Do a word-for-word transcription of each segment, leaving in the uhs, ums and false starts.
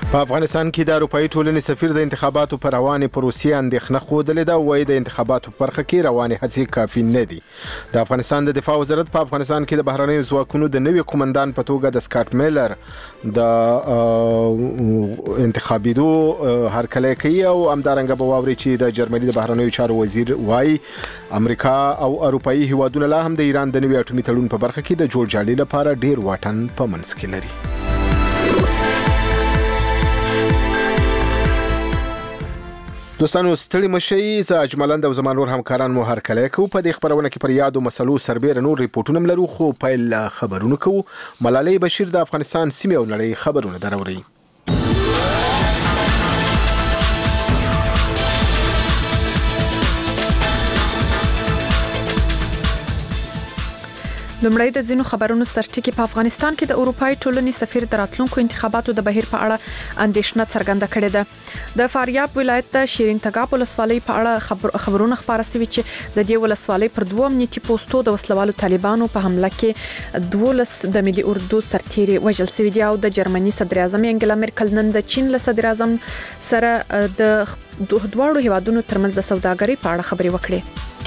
په افغانستان کې د اروپאי ټولنې سفیر د انتخاباتو پر روانې پروسې اندېښنه ښودلې ده، وایي د انتخاباتو په برخه کې روانې هڅې کافي نه دي. د افغانستان د دفاع وزارت په افغانستان کې د بهرنیو ځواکونو د نوي قومندان په توګه د سکاټ میلر د انتخابېدو هرکلی کوي او همدارنګه به واوري چې د جرمني د بهرنیو چارو وزیر وایي امریکا او اروپאי هیوادونه لا هم د ایران د نوي اټومي تړون په برخه کې د جوړجاړي لپاره ډیر واټن په منځ کې لري. دوستانو ستړي مشي، زه اجملند او زما نور همکاران مو هرکلی کوو. په دې خبرونه کې پر یادو مسلو سربېره نور ریپورټونه لرو، خو پیل خبرونه کوو. ملالۍ بشیر د افغانستان سیمې او نړۍ خبرونه دراوړي. لومړی د ځینو خبرونو سرټکی. په افغانستان کې د اروپאי ټولنې سفیر د راتلونکو انتخاباتو د بهیر په اړه اندېښنه څرګنده کړې ده. د فاریاب ولایت د شیرین تګاب ولسوالۍ په اړه خبر خبرونه خبره شوې چې د دې ولسوالۍ پر دوه امنیتي پوسټو د وسلوالو طالبانو په حمله کې دولس د ملي اردو سرتیري وژل شوي دي او د جرمني صدر اعظم انګلا مرکل نن د چین له صدر اعظم سره د دواړو هیوادونو ترمنځ د سوداګرۍ په اړه خبرې وکړي.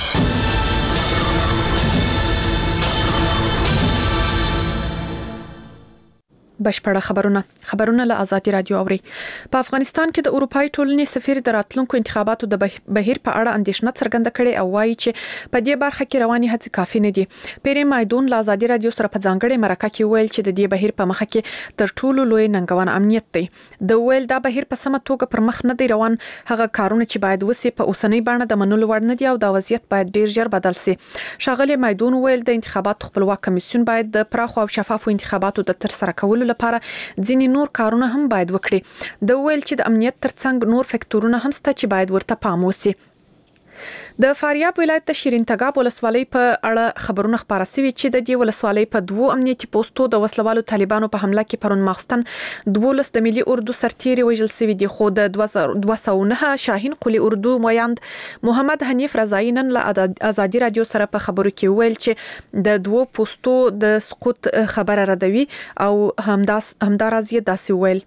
بشپړه خبرونه خبرونه له آزادي رادیو اوري. په افغانستان کې د اروپאי ټولنې سفیر د راتلونکو انتخاباتو د بهیر په اړه اندېښنه څرګنده کړې او وایي چې په دې برخه کې رواني هڅې کافي نه دي. پیری مایدون له آزادي رادیو سره په ځانګړي مرکه کې ویل چې د دې بهیر په مخه کې تر ټولو لوی ننګونه امنیت دی. د ویل دا بهیر په سمه توګه پر مخ نه دی روان، هغه کارونه چې باید وسی په اوسنۍ بڼه د منلو وړ نه دي او دا وضعیت باید ډیر ژر بدل شي. شاغلي مایدون ویل د انتخاباتو خپلواک کمیسیون باید د پراخو او شفافو انتخاباتو د تر سره کولو لپاره ځینې نور کارونه هم باید وکړي. د ویل چې د امنیت ترڅنګ نور فکټورونه هم شته چې باید ورته پام وشي. د فاریاب ولایت د شیرین تګاب ولسوالۍ په اړه خبرونه خبره شوې چې د دې ولسوالۍ په دوه امنیتي پوسټو د وسلوالو طالبانو په حمله کې پرون ماخستن دولس د ملي اردو سرتیري وژل شوي دي، خو د دوه سوه نه شاهین قلی اردو ویاند محمد حنیف رضایی نن له آزادي رادیو سره په خبرو کې ویل چې د دوه پوسټو د سقوط خبره ردوي او همداس همداراز یې داسې ویل.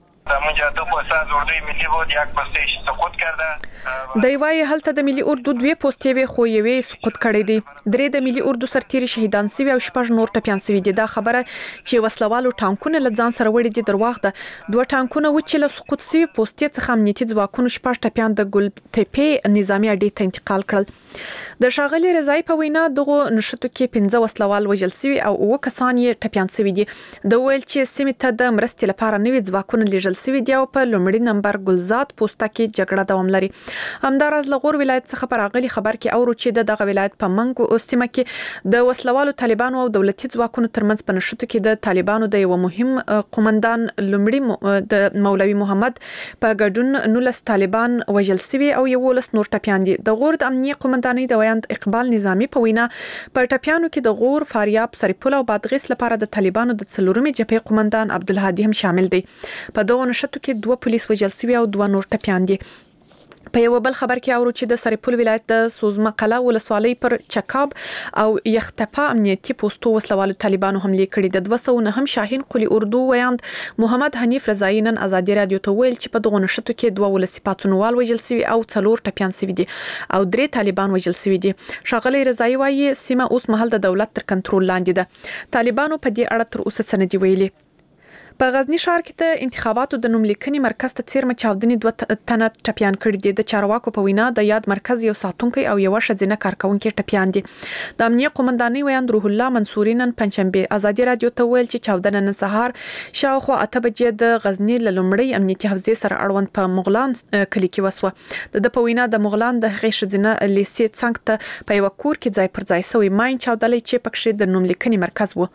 د وایي هلته د ملي اردو دوه پوسټې وي خو یوې سقوط کړې دي. درې د ملي اردو سرتیري شهیدان شوي او شپږ نور ټپیان شوي دي. دا خبره چې وسلوالو ټانکونه له ځان سره وړي دي درواغ ده. دوه ټانکونه و چې له سقوط شوي پوسټې څخه امنیتي ځواکونو شپږ ټپیان د ګل تپې نظامی اډې ته انتقال کړل. د شاغلي رضای په وینا دغه نشټو کې پنځه وسلوال وژل شوي او اوه کسان یې ټپیان شوي دي. د ویل چې سیمه ته د مرستې لپاره نوي ځواکونه لیږل شوي دي او په لومړي نمبر ګلزاد پوسټه کې جګړه دوام لري. همداراز لغور ولایت څخه پر اغلي خبر کې اورو چې دغه ولایت په منګو سیمه کې د وسلوالو طالبانو او دولتي ځواکونو ترمنځ په نشټو کې د طالبانو د یو مهم قومندان لومړي د مولوي محمد په ګډون نولس طالبان وژل شوي او یو ولس نور ټپیان دي. د غور د امنیه قومندانۍ د ویاند اقبال نظامی په وینا په ټپیانو کې د غور، فاریاب، سرپل او بادغیس لپاره د طالبانو د څلورمې جبهې قومندان عبدالهادي هم شامل دی. په دغه نشټو کې دوه پولیس وژل شوي او دوه نور ټپیان دي. په یو بل خبر کې اورو چې د سرپل ولایت د سوزمه قلا ولسوالۍ پر چکاب او یختپا امنیتي پوسټو وسلوالو طالبانو حمله کړې. د دوه سوه نه هم شاهین قلی اردو ویاند محمد حنیف رضایی نن آزادي رادیو ته ویل چې په دغه نشټو کې دوه ولسی پاتونوال وژل شوي او څلور ټپیان شوي دي او درې طالبان وژل شوي دي. شاغلي رضایی وایي سیمه اوس مهال د دولت تر کنټرول لاندې ده. طالبانو په دې اړه تر اوسه څه نه دي ویلي. په غزنی ښار کې د انتخاباتو د نوملیکنې مرکز ته څیرمه چاودنې دوه تنه ټپیان کړي دي. د چارواکو په وینا د یاد مرکز یو ساتونکی او یو ښځینه کارکونکي ټپیان دي. د امنیه قومندانۍ ویاند روح الله منصوري نن پنځشنبه آزادي رادیو ته ویل چې چاودنه نن سهار شاوخوا اته بجې د غزنی له لومړۍ امنیتي حوزې سره اړوند په مغلان کلی کې وسوه. د په وینا د مغلان د هغې ښځینه لیسې څنګ ته په یو کور کې ځای پر ځای سوی ماین چاودلې چې پکې د نوملیکنې مرکز و.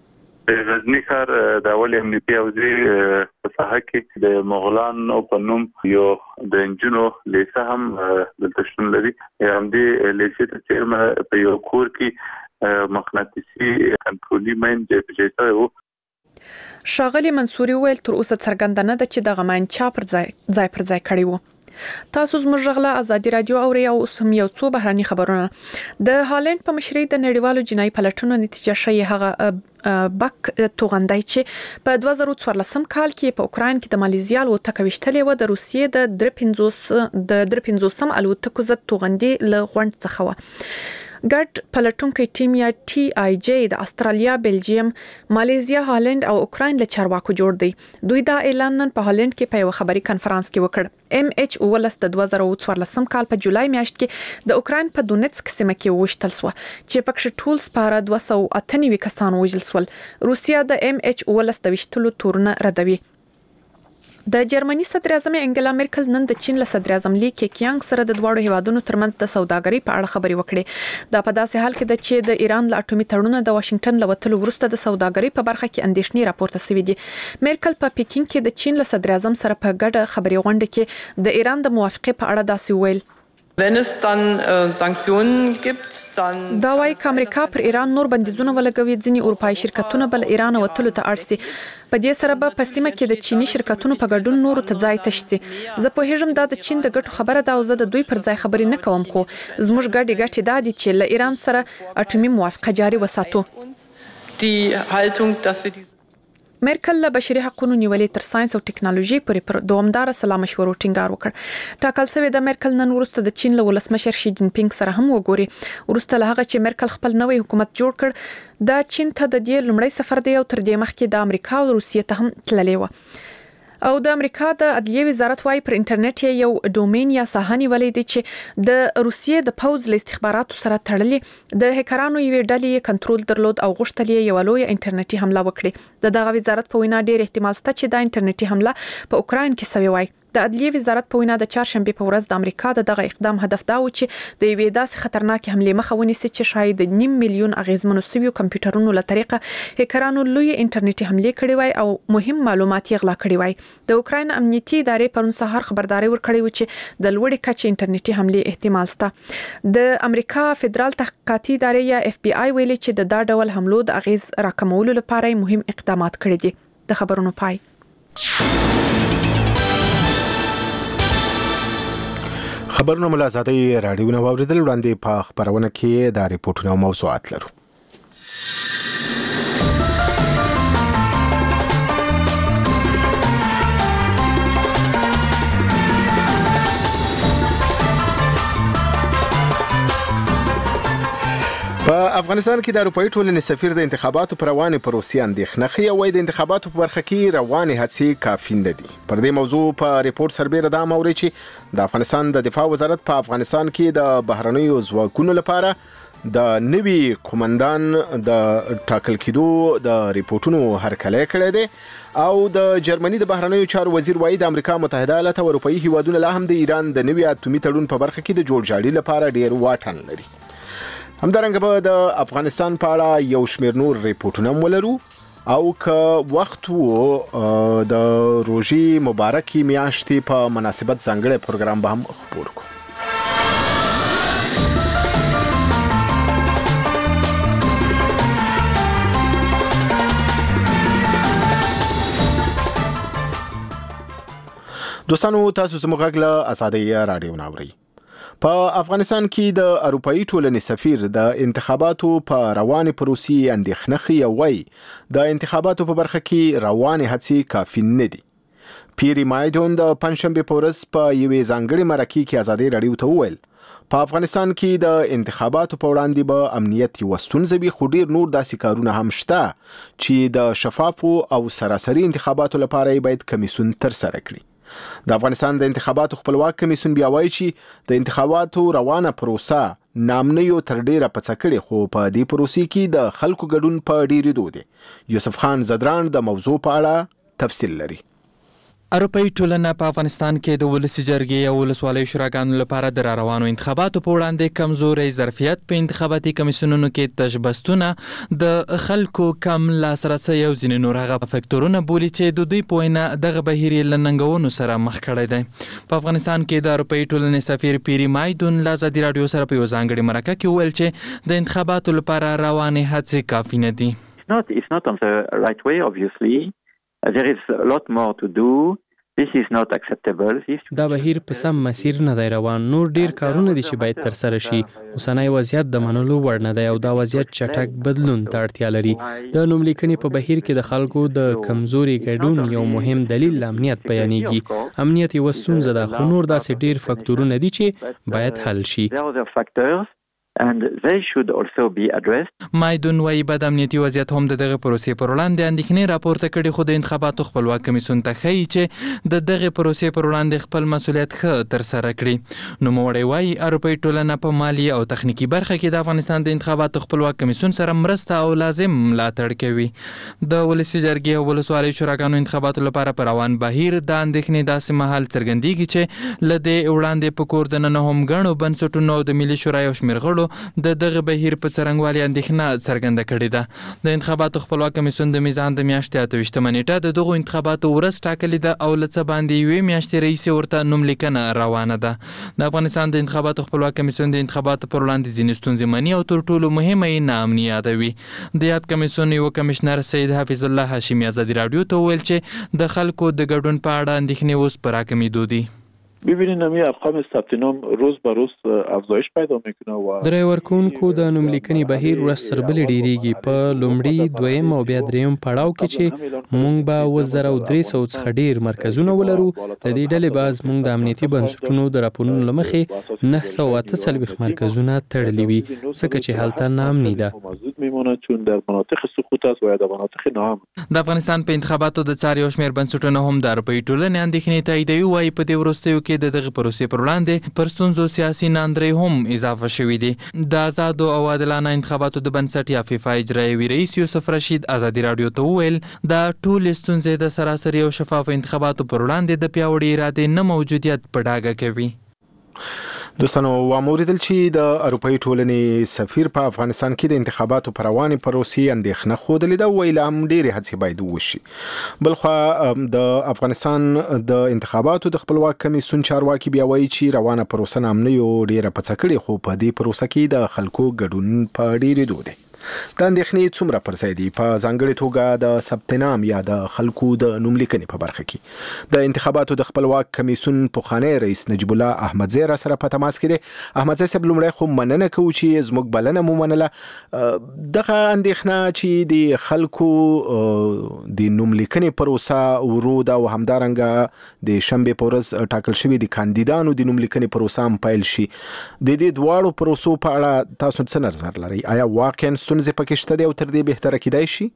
غزنی ښار د اول امنیتي حوزې په ساحه کې د مغلان او په نوم یو د انجنونو لیسه هم دلته شتون لري. همدې لیسې ته چیرمه په یو کور کې مقناطیسي کنټرولي ماین ځای په ځای شوی و. شاغلي منصوري ویل تر اوسه څرګنده نه ده چې دغه ماین چا پر ځای ځای پر ځای کړی و. تاسو زموږ غلا ازادي رادیو اوري او سم یو څو بهراني خبرونه د هالند په مشرۍ د نړیوالو جنایي پلټونو نتیجه شوی هغه بک توغندای چې په دوه زره څوارلسم کال کې په اوکراین کې د مالیزیا الوتکه وشتلې و د روسیې د درې پنځوس د درې پنځوسم الوتکو ضد توغندي له غونډ څخه و ګډ پلټونکو ټیم یا ټي آی جی د استرالیا، بلجیم، مالیزیا، هالند او اوکراین له چارواکو جوړ دی. دوی دا اعلان نن په هالند کې په یو خبري کانفرنس کې وکړ. ام ایچ اولس د دوه زره څوارلسم کال په جولای میاشت کې د اوکراین په دونیتسک سیمه کې وشتل شو چې پکې ټول سپاره دوه سوه اته نوي کسان وژل شول. روسیا د ام ایچ اولس د وشتلو تورونه ردوي. د جرمني صدر اعظم انګلا مرکل نن د چین له صدر اعظم لی کېکیانګ سره د دواړو هیوادونو ترمنځ د سوداګرۍ په اړه خبرې وکړې. دا په داسې حال کې د چې د ایران له اټومي تړون د واشنگټن له وتلو وروسته د سوداګرۍ په برخه کې اندېښنې راپورته شوې دي. مرکل په پکین کې د چین له صدر اعظم سره په ګډه خبري غونډه کې د ایران د موافقې په اړه داسې ویل. Wenn es dann äh, Sanktionen gibt, dann دا وايي چې امریکا پر ایران نور بندیزونه ولګوي. ځینې اروپایي شرکتونه بل ایران وتلو ته اړ سي. په دې سره به په سیمه کې د چینی شرکتونو په ګډون نور ته ځای تش سي. زه په هیڅ دا د چین د ګټو خبره ده او زه د دوی پر ځای خبرې نه کوم، خو زموږ ګډي ګټي دا دي چې له ایران سره اټومي موافقه جاري وساتو. die Haltung, dass wir diese مرکل له بشري حقوقو نیولې تر ساينس او ټکنالوژي پورې دوامدار سلا مشورو ټینګار وکړ. ټاکل شوی د مرکل نن وروسته د چین له ولسمشر شي جین پینګ سره هم وګوري. وروسته له هغه چې مرکل خپل نوې حکومت جوړ کړ دا چین ته د دې لومړی سفر دی او تر دې مخکې د امریکا او روسیې ته هم تللی و. او د امریکا د عدلیه وزارت وايي پر انټرنیټ یو ډومین یا ساحه نیولې دي چې د روسیې د پوز له استخباراتو سره تړلې. د هکرانو یوې ډلې کنټرول درلود او غوښتل یې یو لوی انټرنیټي حمله وکړي. د دغه وزارت په وینا ډېر احتمال شته چې دا انټرنیټي حمله په اوکراین کې شوې وای. د عدلیه وزارت په وینا د چهارشنبه په ورځ د امریکا د دغه اقدام هدف دا و چې د یوې داسې خطرناکې حملې مخه ونیسي چې شاید د نیم میلیون اغیزمنو سویو کمپیوټرونو له طریقه هکرانو لوی انټرنیټي حملې کړې وای او مهم معلومات یې غلا کړي وای. د اوکراین امنیتي ادارې پرون سهار خبرداري ورکړې و چې د لوړې کچې انټرنیټي حملې احتمال شته. د امریکا فدرال تحقیقاتي ادارې یا اف بی آی ویلي چې د دا ډول حملو د اغیز راکمولو لپاره مهم اقدامات کړي دي. د خبرونو پای. خبرونه مل آزادۍ راډیو نو اوریدل. وړاندې په خبرونه کې د ریپورتونو موضوعات لرو. په افغانستان کې د اروپایي ټولنې سفیر د انتخاباتو پر روانې پروسې اندېښنه ښیي او د انتخاباتو په برخه کې روانې هڅې کافي نه دي. پر دې موضوع په ریپورت سربیره دا موري چې د افغانستان د دفاع وزارت په افغانستان کې د بهرنیو ځواکونو لپاره د نوي قومندان د ټاکل کېدو د ریپورتونو هرکلی کړی دی او د جرمني د بهرنیو چارو وزیر وایي د امریکا متحده ایالات او اروپایي هیوادونه لا هم د ایران د نوي اټومي تړون په برخه کې د جوړجاړي لپاره ډیر واټن لري. همدارنګه به د افغانستان په اړه یو شمېر نور ریپورتونه ولرو او که وخت وو د روژې مبارکې میاشتې په مناسبت ځانګړی پروګرام به هم خپور کړو. دوستانو تاسو زموږ غږ له ازادۍ راډیو نه اورئ. په افغانستان کې د اروپایي ټولنې سفیر د انتخاباتو په روانې پروسې اندېښنه ښیي او وایي د انتخاباتو په برخه کې روانې هڅې کافي نه دي. پیری مایدون د پنځشنبې په ورځ په یوې ځانګړې مرکې کې ازادۍ راډیو ته وویل په افغانستان کې د انتخاباتو په وړاندې به امنیت یوه ستونزه وي، خو ډېر نور داسې کارونه هم شته چې د شفافو او سراسري انتخاباتو لپاره یې باید کمیسیون ترسره کړي. د افغانستان د انتخاباتو خپلواک کمیسیون بیا وایي چې د انتخاباتو روانه پروسه نامنیو تر ډیره پڅه کړې، خو په دې پروسې کې د خلکو ګډون په ډیرېدو دی. یوسف خان زدران د موضوع په اړه تفصیل لري. اروپایي ټولنه په افغانستان کې د ولسي جرګې او ولسوالیو شوراګانو لپاره د راروانو انتخاباتو په وړاندې کمزوري ظرفیت په انتخاباتي کمیسیونونو کې تشبستونه د خلکو کم لاسرسي او ځینې نور هغه فکتورونه بولي چې د دوی په وینا دغه بهیر له ننګونو سره مخ کړی دی. په افغانستان کې د اروپایي ټولنې سفیر پیری مایدون له ازادي راډیو سره په یو ځانګړې مرکه کې وویل چې د انتخاباتو لپاره روانې هڅې کافي نه دي. It's not, it's not on the right way, obviously. Uh, there is a lot more to do. دا بهیر په سم مسیر نه دی روان. نور ډیر کارونه دي چې باید ترسره شي. اوسنی وضعیت د منلو وړ نه دی او دا وضعیت چټک بدلون ته اړتیا لري. د نوملیکنې په بهیر کې د خلکو د کمزوري ګډون یو مهم دلیل امنیت بیانېږي. امنیت یو ستونزه ده، خو نور داسې ډیر فکتورونه دي چې باید حل شي. and they should also be addressed. مایدون وايي بد امنیتي وضعیت هم د دغه پروسې پر وړاندې اندېښنې راپورته کړي، خو د انتخاباتو خپلواک کمیسیون ته ښیي چې د دغه پروسې پر وړاندې خپل مسؤلیت ښه ترسره کړي. نوموړی وايي اروپایي ټولنه په مالي او تخنیکي برخه کې د افغانستان د انتخاباتو خپلواک کمیسیون سره مرسته او لازم ملاتړ کوي. د ولسي جرګې او ولسوالیو شوراګانو انتخاباتو لپاره پر روان بهیر د اندېښنې داسې مهال څرګندېږي چې له دې وړاندې په کور دننه هم ګڼو بنسټونو د ملي شورا یو شمېر غړو د دغه بهیر په څرنګوالي اندېښنه څرګنده کړې ده. د انتخاباتو خپلواک کمیسیون د میزان د میاشتې اته ویشتمه نیټه د دغو انتخاباتو ورځ ټاکلې ده او له څه باندې یوې میاشتې راهیسې ورته نوملیکنه روانه ده. د افغانستان د انتخاباتو خپلواک کمیسیون د انتخاباتو پر وړاندې ځینې ستونزې مني او تر ټولو مهمه یې ناامني یادوي. د یاد کمیسیون یو کمشنر سید حفیظ الله هاشمي ازادي راډیو ته وویل چې د خلکو د ګډون په اړه اندېښنې اوس په راکمېدو دي. ببینید نمی ارقام ثبت نام روز به روز افزایش پیدا میکنه و د رای ورکوونکو د نوملیکنې بهیر ورځ تر بلې ډیریږي. په لومړي، دویم او بیا دریم پړاو کې چې موږ به اووه زره درې سوه څخه ډیر مرکزونه ولرو. د دې ډلې بعض موږ د امنیتي بنسټونو د راپورونو له مخې نهه سوه اته څلوېښت مرکزونه تړلي وي، ځکه چې هلته ناامني ده. چون در مناطق سقوط است و یا در مناطق ناامن. د افغانستان په انتخاباتو د څار یو شمېر بنسټونه هم د اروپایي ټولنې اندېښنې تاییدوي. وایي په دې وروستیو کې د دغه پروسې پر وړاندې پر ستونزو سیاسي ناندرۍ هم اضافه شوي دي. د آزادو او عادلانه انتخاباتو د بنسټ یا فیفا اجرایوي رئیس یوسف رشید ازادي راډیو ته وویل دا ټولې ستونزې د سراسري او شفاف انتخاباتو پر وړاندې د پیاوړې ارادې نه موجودیت په ډاګه کوي. دوستانو واوریدل چې د اروپایي ټولنې سفیر په افغانستان کې د انتخاباتو پر روانې پروسې اندېښنه ښودلې ده. ویل هم ډېرې هڅې باید وشي. بلخوا د افغانستان د انتخاباتو د خپلواک کمیسیون چارواکي بیا وایي چې روانه پروسه نامنۍ او ډېره پڅه کړې، خو په دې پروسه کې د خلکو ګډون په ډېرېدو دی. د اندېښنې څومره پر ځای دي په ځانګړې توګه د ثبت نام یا د خلکو د نوملیکنې په برخه کې. د انتخاباتو د خپلواک کمیسیون پخوانی رئیس نجیب الله احمدزی را سره په تماس کې دی. احمدزی صاحب لومړی خو مننه کوو چې زموږ بلنه مو منله. دغه اندېښنه چې د خلکو د نوملیکنې پروسه ورو ده او همدارنګه د شنبې په ورځ ټاکل شوي د کاندیدانو د نوملیکنې پروسه هم پیل شي، د دې دواړو پروسو په اړه تاسو څه نظر لرئ؟ آیا واقعا ستونزې پکې شته دي او تر دې بهتره کیدای شي؟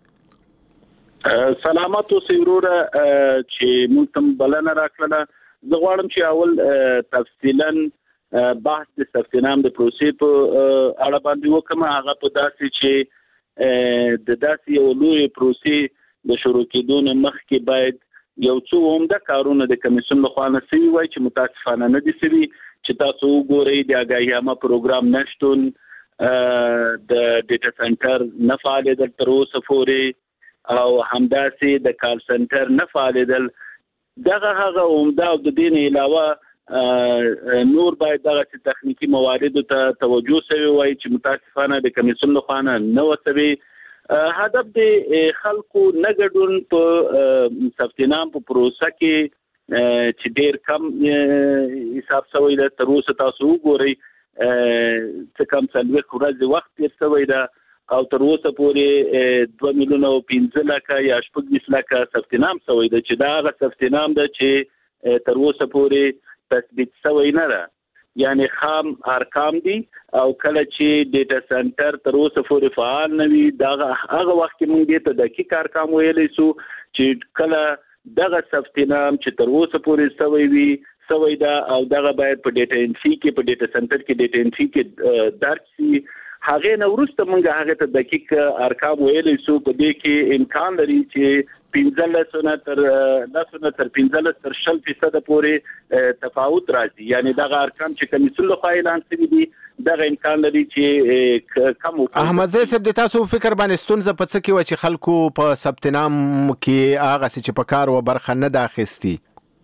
سلامات اوسئ وروره چې موږ ته بلنه راکړله. زه غواړم چې اول تفصیلا بحث د ثبت نام د پروسې په اړه باندې وکړم. هغه په داسې چې د داسې یو لوی پروسې د شروع کېدو نه مخکې باید یو څو عمده کارونه د کمیسیون لخوا نه سوي وای چې متاسفانه نه دي سوي. چې تاسو وګورئ د آګاهیامه پروګرام نشتون، د ډیټا سنټر نه فعالېدل تر اوسه پورې او همداسې د کال سنټر نه فعالېدل. دغه هغه عمده او د دې نه علاوه نور باید دغه تخنیکي مواردو ته توجه سوی وای چې متاسفانه د کمیسیون لخوا نه وسوي. هدف د خلکو نه ګډون په ثبت نام په پروسه کې چې ډېر کم حساب سوی ده. تر اوسه تاسو وګورئ څه کم څلوېښت ورځې وخت تېر سوی ده او تر اوسه پورې دوه میلیونه او پنځه لکه یا شپږ ویشت لکه ثبت نام سوی ده چې دا هغه ثبت نام ده چې تر اوسه پورې تثبیت سوی نه ده، یعنی خام ارقام دي. او کله چې ډیټا سنټر تر اوسه پورې فعال نه وي دغه هغه وخت کې موږ دې ته دقیق ارقام ویلی سو چې کله دغه ثبت نام چې تر اوسه پورې سوی وي سوی ده او دغه باید په ډیټا انټري کې په ډیټا سنټر کې ډیټا انټري کې درج شي. هغې نه وروسته موږ هغې ته دقیق ارقام ویلی سو. په دې کې امکان لري چې پنځلس نه تر لس نه تر پنځلس تر شل فیصده پورې تفاوت راځي. یعنی دغه ارقام چې کمیسیون لخوا اعلان شوي دي دغه امکان لري چې کم وکړي. احمدزی صاحب د تاسو فکر باندې ستونزه په څه کې وه چې خلکو په ثبت نام کې هغسې چې په کار و برخه نه ده اخیستي؟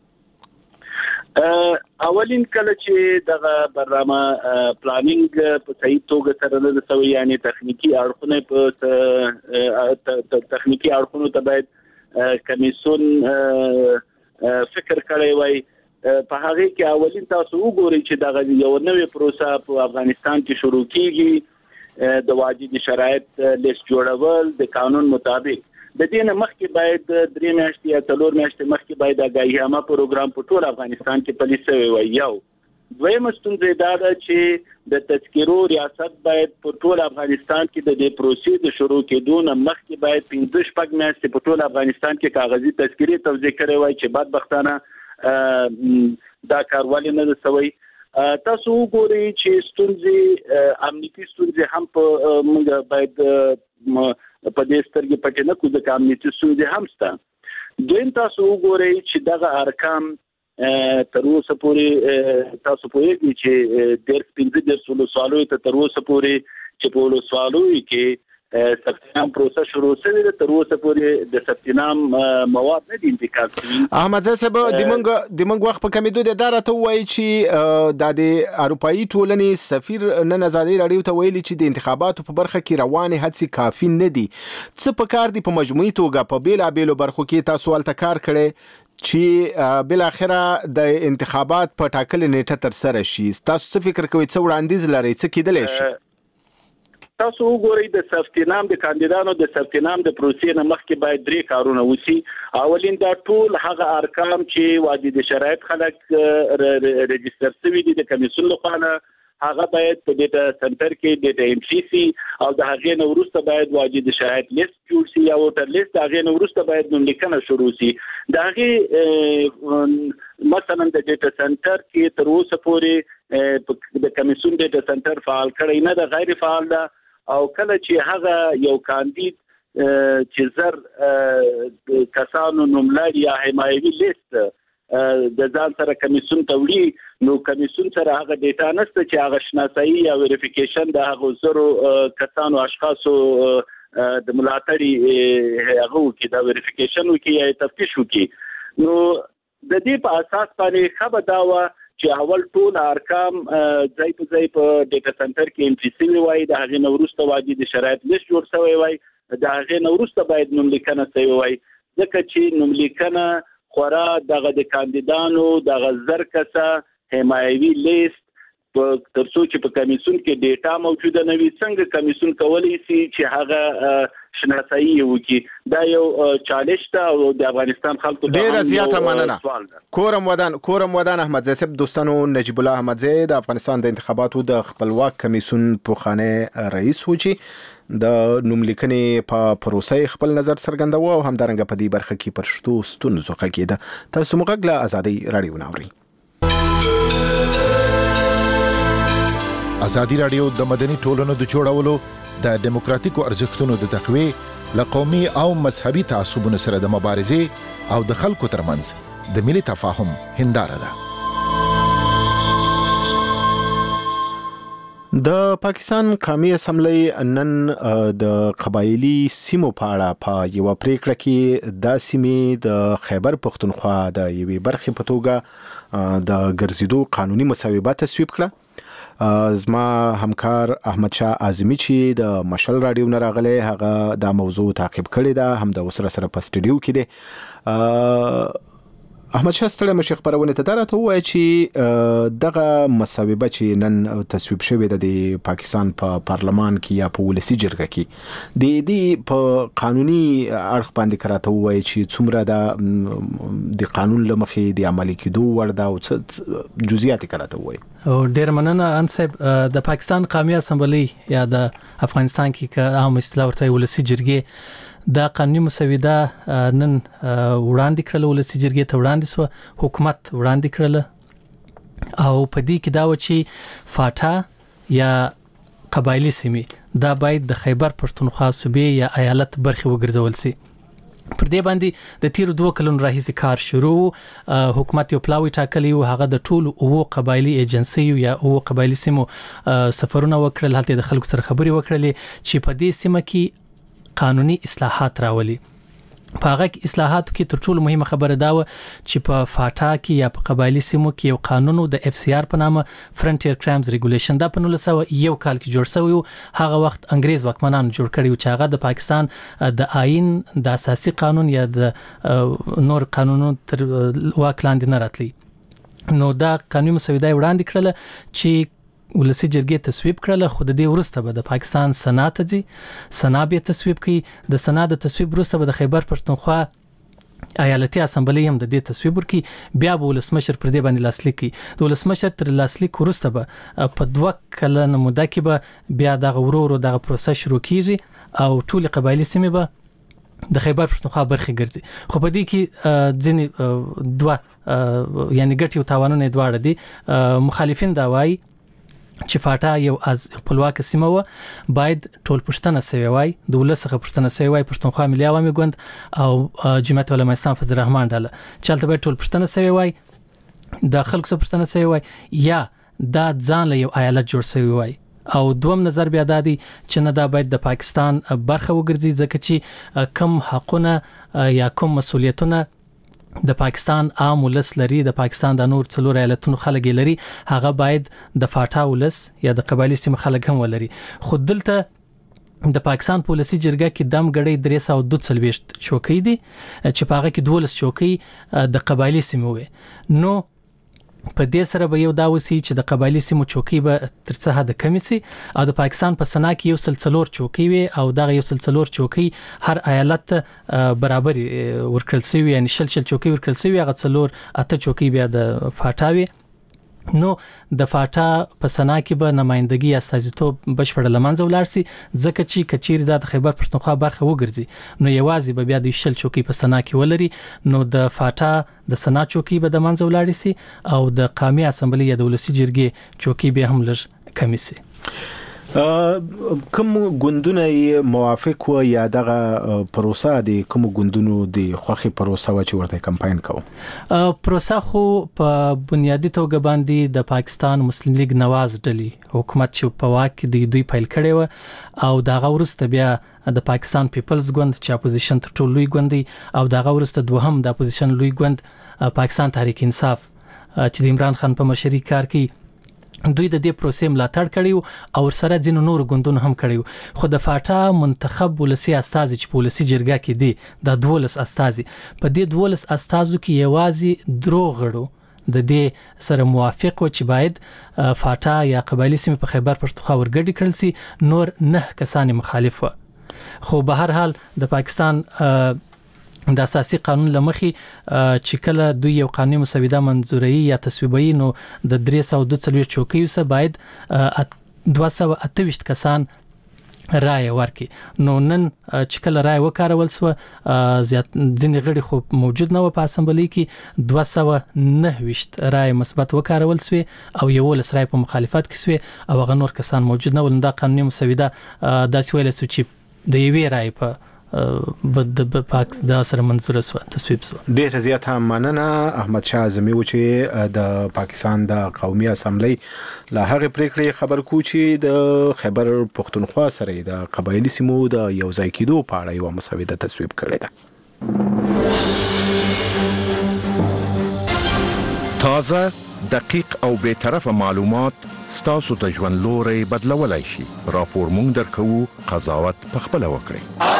اولین کله چې دغه برنامه پلانینګ په صحیح توګه سره نه ده سوی، یعنی تخنیکي اړخونه په تخنیکي اړخونو ته باید کمیسیون فکر کړی وای په هغه کې اولین تاسو وګورئ چې دغه یو نوې پروسه په افغانستان کې شروع کیږي د واجد شرایط لیست جوړول د قانون مطابق. د دې نه مخکې باید درې میاشتې یا څلور میاشتې مخکې باید د غایامه پروګرام په ټول افغانستان کې پلی شوی وای. یو دویم ستونزه دا ده چې د تذکرو ریاست باید په ټول افغانستان کې د دې پروسې د شروع کېدو نه مخکې باید پنځه شپږ میاشتې په ټول افغانستان کې کاغذي تذکرې توزیع کړي وای چې بدبختانه دا کار ولې نه سوی. تاسو وګورئ چې ستونزې امنیتي ستونزې هم په موږ باید په دې سترګې پټې نه کړو ځکه امنیتي ستونزې هم شته. دویم تاسو وګورئ چې دغه ارقام تر اوسه پورې تاسو پوهیږئ چې ډېر پنځه دېرش ولسوالیو ته تر اوسه پورې چې په ولسوالیو کې ثبتنام پروسه شروع شوې ده تر اوسه پورې د ثبتنام مواد نه دي انتقال شوي. احمد صاحب د موږ د موږ وخت په کمیدو د اداره ته وایي چې د د اروپאי ټولنې سفیر نن ازادي رادیو ته ویلي چې د انتخاباتو په برخه کې روانې هڅې کافي نه دي. څه په کار دي په مجموعي توګه په بیلابېلو برخو کې تاسو ولته کار کړی چې بل اخره د انتخابات په ټاکلې نیټه تر سره شي؟ تاسو څه فکر کوئ څه وړاندیز لرئ څه کېدلی شي؟ تاسو وګورئ د ثبتنام د کاندیدانو د ثبتنام د پروسې نه مخکې باید درې کارونه وشي. اولین دا ټول هغه ارقام چې واجد شرایط خلک رجستر شوي دي د کمیسیون لخوا نه هغه باید په ډیټا سنټر کې ډیټا ایم سی او د هغې نه وروسته باید واجد شرایط لیست جوړ شي یا ووټر لیست. د هغې نه وروسته باید نوملیکنه شروع شي. د هغې مثلا د ډیټا سنټر کې تر اوسه پورې د کمیسیون ډیټا سنټر فعال کړی نه ده، غیر فعال ده. او کله چې هغه یو کاندید چې زر کسانو نوملړ یا حمایوي لیست د ځان سره کمیسیون ته وړي نو کمیسیون سره هغه ډیټا نشته چې هغه شناسایي یا ویریفیکیشن د هغو زرو کسانو اشخاصو د ملاتړي هغه وکړي دا ویریفیکیشن وکړي یا تفتیش وکړي. نو د دې په اساس باندې خبر دا و چې اول ټول ارقام ځای په ځای په ډیټا سنټر کې انټری شوي وای. د هغې نه وروسته واجد شرایط لیست جوړ شوی وای. د هغې نه وروسته باید نوملیکنه شوی وای ځکه چې نوملیکنه خورا دغه د کاندیدانو دغه زر کسه حمایوي لیست تر څو چې په کمیسیون کې ډیټا موجوده نه وي څنګه کمیسیون کولی شي چې هغه شناسایي وکړي. دا یو چالش ده او د افغانستان خلکو ډېره زیاته مننه. کورم ودان کورم ودان احمد صاحب دوستانو نجیب الله احمدزی د افغانستان د انتخاباتو د خپلواک کمیسیون پوخانه رئیس و چې د نوملیکنې په پروسې خپل نظر څرګنداوه او همدارنګه په دې برخه کې پر شتو ستونزو غږېده. تاسو مو غږ له ازادي رادیو ناورئ. ازادي رادیو د مدني ټولنو د جوړولو د دیموکراتیکو ارزښتونو د تقویې له قومي او مذهبي تعصبونو سره د مبارزې او د خلکو ترمنځ د ملي تفاهم هنداره ده. د پاکستان قومي اسمبلی نن د قبایلی سیمو په اړه په یو پریکړه کې د سیمې د خیبر پښتونخوا د یوې برخې په توګه د ګرځېدو قانوني مسوبه تصویب کړه. زما همکار احمد شاه اعظمي چې د مشل رادیو نه راغلی هغه دا موضوع تعقیب کړې ده، هم د وسره سره په سټډیو کې دی. احمد شاه ستړی مشي خبرونه ته راته وایي چې دغه مسوبه چې نن تصویب شوې ده د پاکستان په پارلمان کې یا په ولسي جرګه کې د دې په قانوني اړخ باندې کراته وایي چې څومره د د قانون لمخې د عملي کېدو وړ ده او څه جزئیات کراته وایي. او ډیر مننه ان صاحب. د پاکستان قومي اسمبلی یا د افغانستان کې که عام اصطلاح ورته ولسي جرګې دا قانوني مسوده نن وړاندې کړل، ولسي جرګې ته وړاندې شو، حکومت وړاندې کړل او په دې کې دا و چې فاټا یا قبایلی سیمې دا باید د خیبر پښتونخوا صوبې یا ایالت برخه وګرځول شي. پر دې باندې د تیر دوه کلونو راهیسې کار شروع. حکومت یو پلاوی ټاکلی و، هغه د ټولو اوو قبایلی ایجنسیو یا اوو قبایلی سیمو سفرونه وکړل، هلته د خلکو سره خبرې وکړلې چې په دې سیمه کې قانوني اصلاحات راولي. په هغه کې اصلاحاتو کې تر ټولو مهمه خبره دا و چې په فاټا کې یا په قبایلی سیمو کې یو قانون د اف سی آر په نامه فرنټیر کرایمز ریګولیشن دا په نولس سوه یو کال کې جوړ شوی و. هغه وخت انګریز واکمنانو جوړ کړی و چې هغه د پاکستان د آئین د اساسي قانون یا د نور قانونونو تر واک لاندې نه راتلی. نو دا قانوني مسوده وړاندې کړله چې ولسی جرګې تصویب کړله، خو د دې وروسته به د پاکستان سنا ته ځي، سنا به تصویب کړي. د سنا د تصویب وروسته به د خیبر پښتونخوا ایالتي اسمبلی هم د دې تصویب ورکړي، بیا به ولسمشر پر دې باندې لاسلیک کړي. د ولسمشر تر لاسلیک وروسته به په دوه کلنه موده کې به بیا دغه ورو ورو دغه پروسه شروع کیږي او ټول قبایلی سیمې به د خیبر پښتونخوا برخه ګرځي. خو په دې کې ځینې دوه یعنی ګټې او تاوانونه دواړه دي. مخالفین دا وایي چې فاټا یو از خپلواک سیمه و، باید ټول پښتنه سوي وای، د ولسخه پښتنه سوي وای، پښتونخوا ملي عوامي ګوند او جمعیت علماء اسلام فضل الرحمن ډاله چلته باید ټول پښتنه سوي وای، د خلکو سره پښتنه سوي وای، یا دا ځان له یو ایالت جوړ سوي وای. او دوم نظر بیا دادی چې نه دا باید د پاکستان برخه وګرځي، ځکه چې کم حقونه یا کم مسولیتونه د پاکستان عام ولس لري، د پاکستان د نور څلور ایالتونو خلک لري، هغه باید د فاټا ولس یا د قبایلی سیمه خلک هم ولري. خو دلته د پاکستان پولیسي جرګه کې دم غړي درې سوه دوه څلوېښت چوکۍ دي چې په هغه کې دولس چوکۍ د قبایلی سیمه وي. نو په دې سره به یو دا وسی چې د قبایلی سیمو چوکۍ به تر څه حد کم سي او د پاکستان په سنا کې یو سلسلور چوکۍ وي او دغه یو سلسلور چوکۍ هر ایالت برابر ورکړل شوی، یعنی شل شل چوکۍ ورکړل شوی، هغه څلور اته چوکۍ بیا د فاټا وي. نو د فاټا په سنا کې به نمائندګي استازیتوب بشپړ لمنځه ولاړ سي، ځکه چې کچیر د خیبر پښتونخوا برخه وګرځي نو یوازې به بیا د شل چوکۍ په سنا کې ولري. نو د فاټا د سنا چوکۍ به د منځه ولاړ سي او د قومي اسمبلی یا د ولسی جرګې چوکۍ به هم لږ کم سي. کوم ګوندونه موافق و یا دغه پروسه د کوم ګوندونو د خوخي پروسه و چې ورته کمپاین کوي؟ پروسه خو په بنیادی توګه باندې د پاکستان مسلم لیگ نواز ډلې حکومت چې په واک کې د دوی پیل کړي و او دغه ورسته بیا د پاکستان پیپلز ګوند چې اپوزیشن تر ټولو لوی ګوند دی او دغه ورسته دوهم د اپوزیشن لوی ګوند پاکستان تحریک انصاف چې د عمران خان په مشرۍ کار کوي، دوی د دې پروسې ملاتړ کړی او ورسره ځینو نور ګوندونو هم کړی. خو د فاټا منتخب ولسی استازي چې پولیسي جرګه کې دي د دولس استازي، په دې دولس استازو کې یوازې درو غړو د دې سره موافق و چې باید فاټا یا قبایلی سیمه په خیبر پښتونخوا ورګډي کړل سي، نور نه کسان مخالف و. خو به هر حال د پاکستان د اساسي قانون لمخي چې کله دوی یو قانوني مسوده منزوري یا تصویبوي نو د درې سوه دوه څلوېښت چوکیو سره باید دوه سوه اته ویشت کسان رائے ورکړي. نو نن چې کله رائے وکارول سو زیات ځینې غړي خو موجود نه و په اسمبلی کې، دوه سوه نهه ویشت رائے مثبت وکارول سو او یولس رائے په مخالفت کې سو او هغه نور کسان موجود نه ول. دا قانوني مسوده داسې ویل سو چې د یوې رائے په د پاک د سره منظور سو تصویب سو. ډېر زیات مننه احمد شاه اعظمي و چې د پاکستان د قومي اسمبلی له هغه پریکړې خبر کو چې د خیبر پښتونخوا سره د قبایلی سیمو د یو ځای کېدو په اړه یو مسوده تصویب کړې ده. تازه، دقیق او بے طرفه معلومات ستاسو ته ژوند لوري بدلولای شي. راپور مونږ درکو، قضاوت پخپله وکړئ.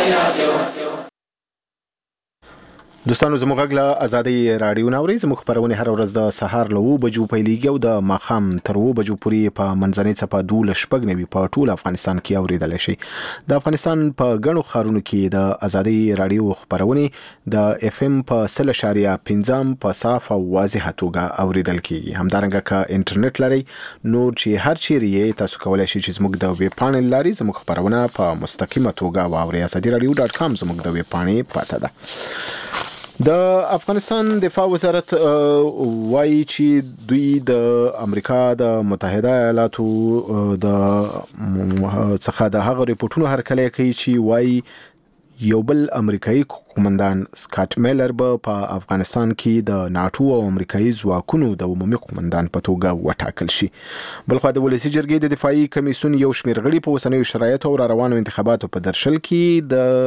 دوستانو زموږ غږ له ازادي رادیو ناوري، زموږ خبرونه هر ورځ د سهار له اوه بجو پیلېږي او د ماښام تر اوه بجو پورې په منځنۍ څپه دولس شپږ نوي په ټول افغانستان کې اوریدلی شي. د افغانستان په ګڼو ښارونو کې د ازادي رادیو خبرونه د اف ام په سل اشاریه پنځم په صاف او واضحه توګه اوریدل کیږي. همدارنګه که انټرنیټ لري نور چې هر چیرې تاسو کولای شئ چې زموږ د ویب پاڼې لاري زموږ خبرونه په مستقیمه توګه واورئ. ازادي رادیو ډاټ کام زموږ د ویب پاڼې پاته ده. د افغانستان دفاع وزارت وایي چې دوی د امریکا د متحده ایالاتو د څخه د هغه ریپورتونو هرکلی کوي چې وایي یو بل امریکایي قومندان سکاټ میلر به په افغانستان کې د ناتو او امریکایي ځواکونو د عمومي قومندان په توګه وټاکل شي. بلخو د ولسی جرګې د دفاعي کمیسیون یو شمېر غړي په اوسنیو شرایطو او روانو انتخاباتو په درشل کې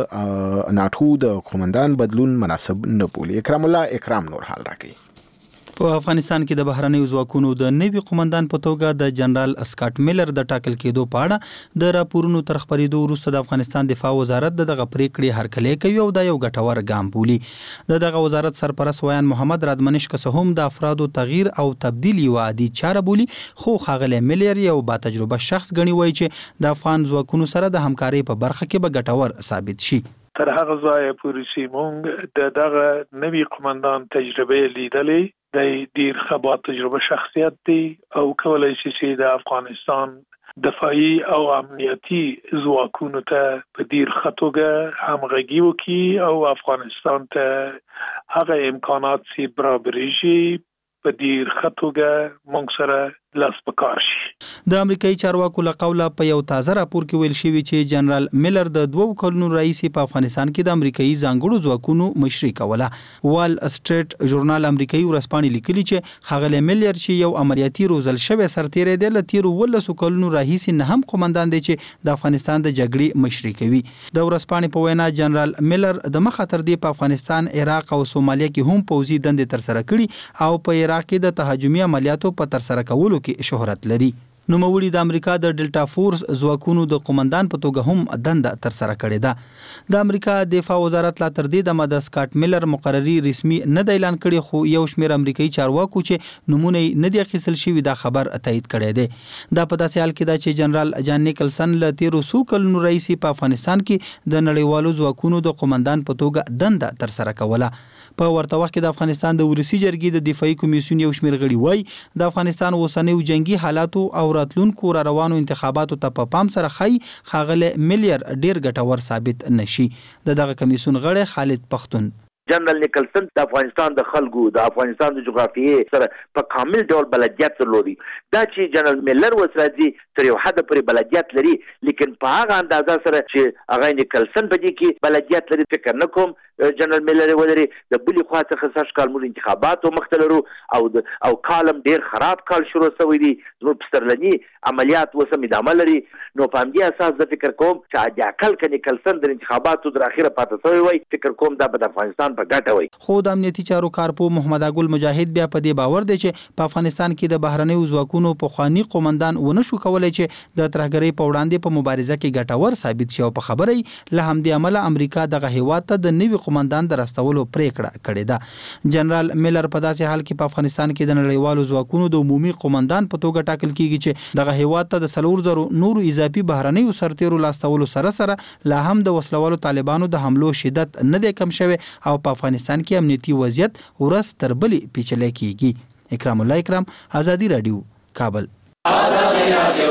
د ناتو د قومندان بدلون مناسب نه بولي. اکرام الله اکرام نور حال راکړي. په افغانستان کې د بهرنیو ځواکونو د نوي قومندان په توګه د جنرال سکاټ میلر د ټاکل کېدو په اړه د راپورونو تر خپرېدو وروسته د افغانستان دفاع وزارت دغه پریکړې هرکلی کوي او دا یو ګټور ګام بولي. د دغه وزارت سرپرست ویان محمد رادمنش که څه هم د افرادو تغییر او تبدیل یو عادي چاره بولي، خو ښاغلی میلر یو با تجربه شخص ګڼي وایي چې د افغان ځواکونو سره د همکارۍ په برخه کې به ګټور ثابت شي. تر هغه ځایه پورې چې موږ د دغه نوي قومندان تجربه لیدلې، د ډیر ښه با تجربه شخصیت دی او کولای شي چې د افغانستان دفاعي او امنیتي ځواکونو ته په ډیر ښه توګه همغږي وکړي او افغانستان ته هغه امکانات چې برابري شي په ډیر ښه توګه موږ سره لاس پکار شي. د امریکایي چارواکو له قوله په یو تازه راپور کې ویل شوی چې جنرال میلر د دوو کلونو رئیس په افغانستان کې د امریکایي ځانګړو ځواکونو مشري کوله. وال سټریټ ژورنال امریکایي ورځپاڼې لیکلي چې ښاغلی میلر چې یو عملیاتي روزل شوی سرتیری دی، له تیرو ولسو کلونو راهیسې نه هم قومندان دی چې د افغانستان د جګړې مشري کوي. د ورځپاڼې په وینا جنرال میلر د مخه تر دې په افغانستان، عراق او سومالیا کې هم پوځي دندې ترسره کړي او په عراق کې د تهاجمي عملیاتو په ترسره کولو کې شهرت لري. نوموړي د امریکا د ډلټا فورس ځواکونو د قومندان په توګه هم دنده ترسره کړې ده. د امریکا دفاع وزارت لا تر دې دمه د سکاټ میلر مقرري رسمي نه د اعلان کړي، خو یو شمېر امریکایي چارواکو چې نمونه نه دی اخیستل شوي دا خبر تایید کړی دی. دا په داسې حال کې ده چې جنرال جان نیکلسن له تیرو څو کلونو راهیسې په افغانستان کې د نړیوالو ځواکونو د قومندان په توګه دنده ترسره کوله. په ورته وخت کې د افغانستان د ولسی جرګې د دفاعي کمیسیون یو شمېر غړي وایي د افغانستان اوسنیو جنگي حالاتو او راتلونکو را روانو انتخاباتو ته په پام سره ښایي ښاغلی میلر ډیر ګټور ثابت نشي. د دغه کمیسیون غړی خالد پختون: جنرال نیکلسن د افغانستان د خلکو د افغانستان د جغرافیې سره په کامل ډول بلدیت درلودي. دا چې جنرال میلر وسرادي تر یو حد پورې بلدیت لري، لیکن په هغه اندازه سره چې هغه نیکلسن په دې کې بلدیت لري فکر نه کوم جنرال میلر ولري. د بلی خوا څخه سږ کال موږ انتخاباتو مخته لرو او او کالم ډیر خراب کال شروع شوی دی، زموږ پسرلني عملیات اوس هم ادامه لري. نو په همدې اساس زه فکر کوم چې عادي اقل که نیکلسن د انتخاباتو تر اخره پاتې شوی وای، فکر کوم دا به د افغانستان په ګټه وای. خو د امنیتي چارو کارپو محمد اګل مجاهد بیا په دې باور دی چې په افغانستان کې د بهرنیو ځواکونو پخواني قومندان ونه شو کولای چې د ترهګرۍ په وړاندې په مبارزه کې ګټور ثابت شي او په خبرې له همدې عمله امریکا دغه هیواد ته د نوي قومندان د راستولو پریکړه کړې ده. جنرال میلر په داسې حال کې په افغانستان کې د نړیوالو ځواکونو د عمومي قومندان په توګه ټاکل کیږي چې دغه هیواد ته د څلور زرو نورو اضافي بهرنیو سرتیرو لاستولو سره سره لا هم د وسلوالو طالبانو د حملو شدت نه دی کم شوی او په افغانستان کې امنیتي وضعیت ورځ تر بلې پیچلی کیږي. اکرام الله اکرام، آزادی رادیو، کابل. آزادی رادیو.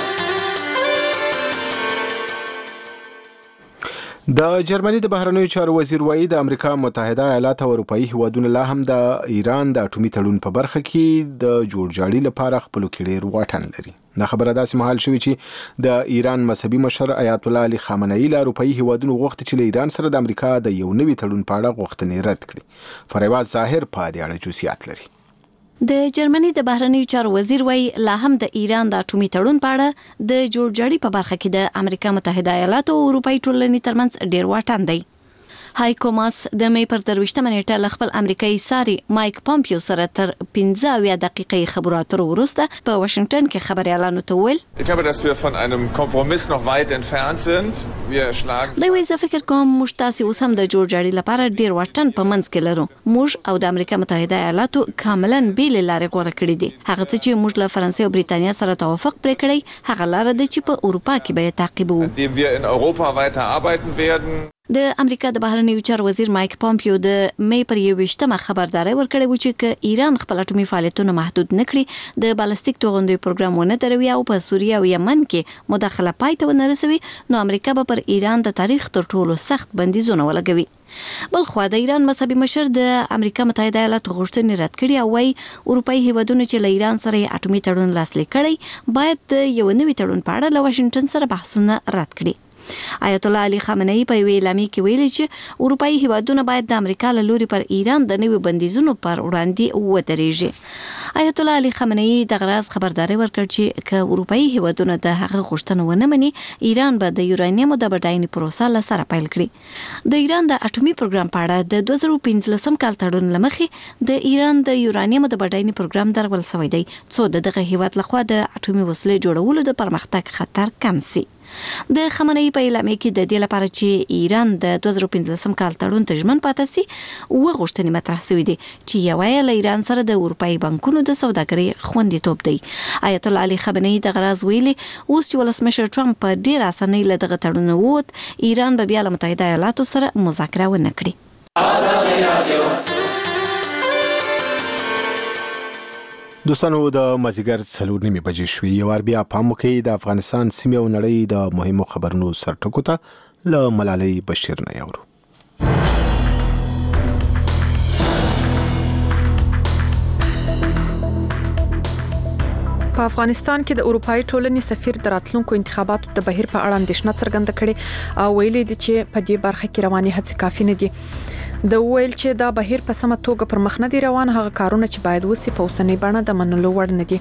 د جرمني د بهرنیو چارو وزیر وایي د امریکا متحده ایالات او اروپאי هیوادونه لا هم د ایران د اټومي تړون په برخه کې د جوړجاړي لپاره خپل کې ډېر واټن لري. دا خبره داسې مهال شوې چې د ایران مذهبي مشر آیت الله علي خامنه‌ای له اروپאי هیوادونو غوښتي چې له ایران سره د امریکا د یو نوي تړون په اړه غوښتنې رد کړي. فریباز ظاهر په دې اړه جزئیات لري. د جرمني د بهرنیو چارو وزیر وایي لا هم د ایران د اټومي تړون په اړه د جوړجاړي په برخه کې د امریکا متحده ایالاتو او اروپאי ټولنې ترمنځ ډیر واټن دی. هایکو ماس د مې پر درويشتمه نیټه ل خپل امریکایي ساري مایک پامپیو سره تر پنځه اویا دقیقې خبرو اترو وروسته په واشنگټن کې خبريالانو ته ویل: Ich glaube, dass wir von einem Kompromiss noch weit entfernt sind. Wir schlagen دوی زه فکر کوم موږ تاسو اوس هم د جوړجاړي لپاره ډیر واټن په منځ کې لرو. موږ او د امریکا متحده ایالاتو کاملا بیل لارې غوړه کړې دي. هغه چې موږ له فرانسې او بریتانیا سره توافق پرې کړی، هغه لار ده چې په اروپا کې به تعقیبو. Indem wir in Europa weiter arbeiten werden. د امریکا د بهرنیو چارو وزیر مایک پامپیو د مې پر یوویشتمه خبرداري ورکړې و چې ک ایران خپل اټومي فعالیتونه محدود نکړي، د بالستیک توغندوی پروګرام ونه دروي او په سوریه او یمن کې مداخله پای ته ونه رسوي، نو امریکا به پر ایران د تاریخ تر ټولو سخت بندیزونه ولګوي. بل خو د ایران مذهبي مشر د امریکا متحده ایالاتو غوښتنې رد کړې او وايي اروپאי هیوادونو چې له ایران سره اټومي تړون لاسلیک کړي باید یو نوي تړون په اړه له واشنگټن سره بحثونه رد کړي. آیت الله علي خامنه‌ای په ویلامي کې ویلي چې اروپאי هیوادونه باید د امریکا له لوري پر ایران د نوي بندیزونو پر وړاندې ودرېږي. آیت الله علي خامنه‌ای د غراز خبرداري ورکړ چې ک اروپאי هیوادونه د هغه غوښتنه ونه مني ایران به د یورانیم د بډاینې پروسه له سره پیل کړي. د ایران د اټومي پروګرام په اړه د دوه زره پنځلسم کال تړون لمخې د ایران د یورانیم د بډاینې پروګرام درول شوی دی څو د دغه هیواد لخوا د اټومي وسلې جوړولو د پرمختګ خطر کم سي. د خامنه‌ای په اعلامیه کې د دې لپاره چې ایران د دوه زره پنځلسم کال تړون ته ژمن پاتې سي و غوښتنې مطرح شوې دي چې یو یې له ایران سره د اروپאי بانکونو د سوداګرۍ خوندیتوب دی. آیت الله علي خامنه‌ای د غراز ویلي اوس چې ولسمشر ټرمپ په ډیر اسانۍ له دغه تړون ووت ایران به بیا له متحده ایالاتو سره مذاکره ونه کړي. آزادي رادیو دوستانو د مازیګر څلور نیمې بجې شوې یو ار بیا پام وکړئ د افغانستان سیمې او نړۍ د مهمو خبرونو سرټکو ته له ملالۍ بشیر نه یورو. په افغانستان کې د اروپאי ټولنې سفیر د راتلونکو انتخاباتو د بهیر په اړه اندېښنه څرګنده کړې او ویلي دي چې په دې برخه کې رواني هڅې کافي نه دي. د ویل چې دا بهیر په سمه توګه پر مخ نه دی روان هغه کارونه چې باید وسی په اوسنۍ بڼه د منلو وړ نه دي.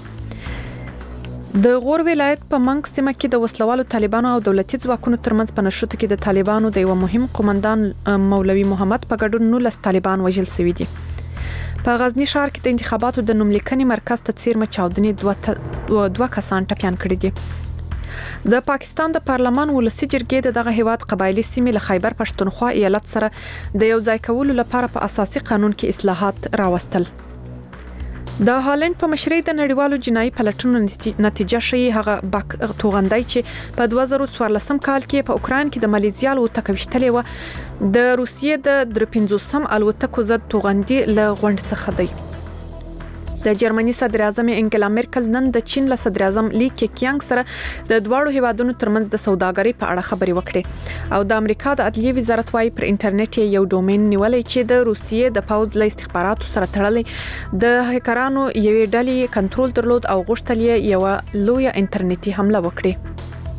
د غور ولایت په منګ سیمه کې د وسلوالو طالبانو او دولتي ځواکونو ترمنځ په نشوت کې د طالبانو د یو مهم قومندان مولوي محمد په ګډون نولس طالبان وژل شوي دي. په غزنی ښار کې د انتخاباتو د نوملیکنې مرکز ته څیرمه چاودنې دوه دوه کسان ټپیان کړي دي. د پاکستان د پارلمان ولسی جرګې د دغه هیواد قبایلی سیمې له خیبر پښتونخوا ایالت سره د یو ځای کولو لپاره په اساسي قانون کې اصلاحات راوستل. د هالند په مشرۍ د نړیوالو جنایي پلټنو نتیجه ښیي هغه باک توغندای چې په دوه زره څوارلسم کال کې په اوکراین کې د مالیزیا الوتکه وشتلې و د روسیې د درې پنځوسم الوتکو ضد توغندي له غونډ څخه دی. د جرمني صدر اعظم انګلا مرکل نن د چین له صدر اعظم لی کېکیانګ سره د دواړو هیوادونو ترمنځ د سوداګرۍ په اړه خبرې وکړې او د امریکا د عدلیې وزارت وايي پر انټرنیټ یو ډومین نیولې چې د روسیې د پوځ له استخباراتو سره تړلې د هکرانو یوې ډلې کنټرول درلود او غوښتل یې یو لویه انټرنیټي حمله وکړي.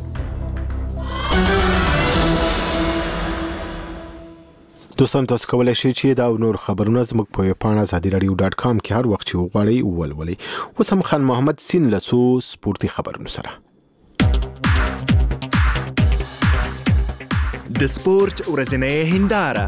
دوستان تاسو کولای شئ چې دا نور خبرونه زموږ په پاڼه ازادي رادیو ډاټ کام کې هر وخت چې وغواړئ ولولئ. اوس هم خان محمد سین لڅو سپورتي خبرونه سره د سپورت ورځنۍ هنداره.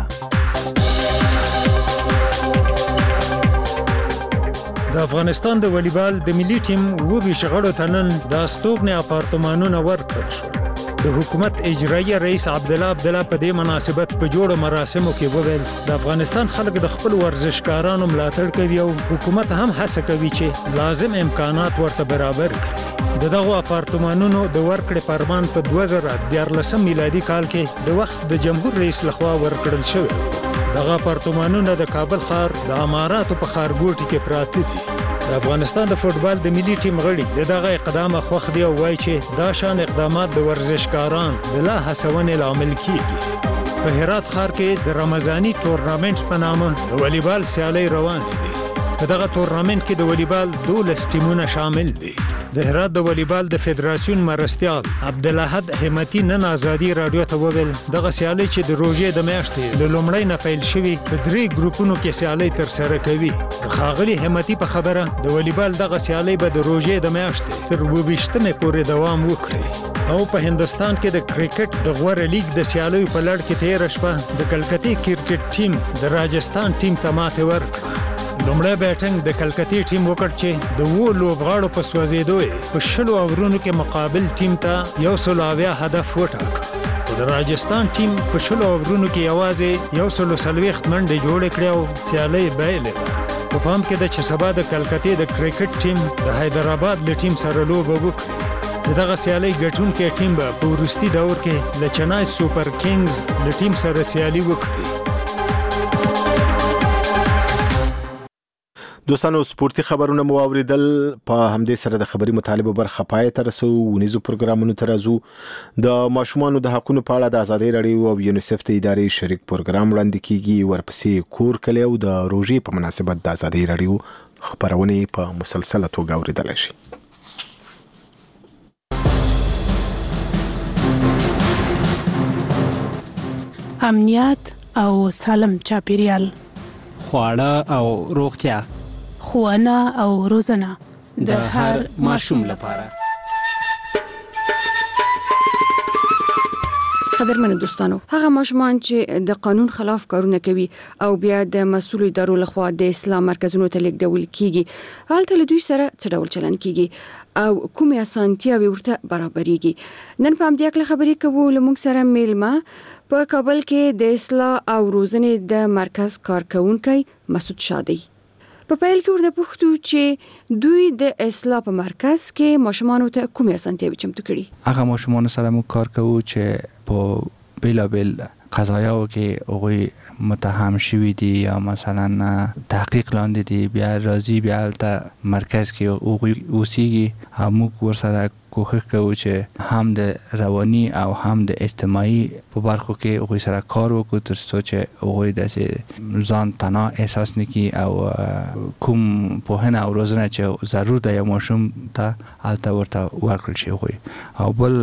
د افغانستان د والیبال د ملي ټیم وبي شغړو تنن د استوګنې اپارتمانونه ورکړل شول. د حکومت اجرایي رئیس عبدالله عبدالله په دې مناسبت په جوړو مراسمو کې وویل د افغانستان خلک د خپل ورزشکارانو ملاتړ کوي او حکومت هم هڅه کوي چې لازم امکانات ورته برابر کړي. د دغو اپارتمانونو د ورکړې فرمان په دوه زره دیارلسم میلادي کال کې د وخت د جمهور رئیس لخوا ورکړل شوی. دغه اپارتمانونه د کابل ښار د اماراتو په ښارګوټي کې پراته دي. د افغانستان د فوټبال د ملي ټیم غړي د دغه اقدام خوښ دي او وایي چې دا شان اقدامات د ورزشکاران د لا هڅونې لامل کیږي. په هرات ښار کې د رمضاني تورنامنت په نامه د والیبال سیالۍ روانې دي. په دغه تورنامنت کې د والیبال دولس ټیمونه شامل دي. د هرات د والیبال د فدراسیون مرستیال عبدالاحد همتی نن ازادي رادیو ته وویل دغه سیالۍ چې د روژې د میاشتې له لومړۍ نه پیل شوي په درې ګروپونو کې سیالۍ ترسره کوي. د ښاغلي همتی په خبره د والیبال دغه سیالۍ به د روژې د میاشتې تر اوویشتمې پورې دوام وکړي او په هندوستان کې د کرکټ د غوره لیګ د سیالیو په لړ کې تېره شپه د کلکتې کرکټ ټیم د راجستان ټیم ته ماتې ورکړه. لومړی بیټنګ د کلکتې ټیم وکړ چې د اوو لوبغاړو په سوځېدو یې په شلو اورونو کې مقابل ټیم ته یو سل اویا هدف وټاکه. خو د راجستان ټیم په شلو اورونو کې یوازې یو سل څلوېښت منډې جوړې کړې او سیالۍ بایلې وه. په پام کې ده چې سبا د کلکتې د کرکټ ټیم د حیدرآباد له ټیم سره لوبه وکړي. د دغه سیالۍ ګټونکی ټیم به په وروستي دور کې له چنای سوپر کینګز له ټیم سره سیالي وکړي. دوستانو سپورتي خبرونه مو اوریدل. په همدې سره د خبري مطالبه برخه پای ته رسو. ونیزو پروګرامونو ته راځو. د ماشومانو د حقوقو په اړه د ازادي رادیو او یونیسف د ادارې شریک پروګرام وړاندې کیږي. ورپسې کور کلی او د روژې په مناسبت د ازادي رادیو خبرونه په مسلسله توګه اوریدل شي. امنیت او سالم چاپیریال، خواړه او روغتیا، ښوونه او روزنه د هر ماشوم لپاره. قدرمن دوستانو، هغه ماشومان چې د قانون خلاف کارونه کوي او بیا د مسؤل ادارو لخوا د اسلام مرکزونو ته لیږدول کیږي، هلته له دوی سره څه ډول چلند کیږي او کومې اسانتیاوې ورته برابرېږي؟ نن په همدې اړه خبرې کوو. له موږ سره میلمه په کابل کې د اصلاح او روزنې د مرکز کارکونکی مسعود شاه دی. په پیل کې ورته پوښتو چې دوی د اصلاح په مرکز کې ماشومانو ته کومې اسانتیاوې چمتو کړي؟ هغه ماشومانو سره موږ کار کوو چې په بیلابیل قضایاو کې هغوی متهم شوي دي یا مثلا تحقیق لاندې دي، بیا راځي بیا هلته مرکز کې هغوی اوسیږي او موږ ورسره کوښښ کوو چې هم د رواني او هم د اجتماعي په برخو کې هغوی سره کار وکړو تر څو چې هغوی داسې ځان تنها احساس نه کړي او کوم پوهنه او روزنه چې ضرور د یو ماشوم ته هلته ورته ورکړل شي هغوی. او بل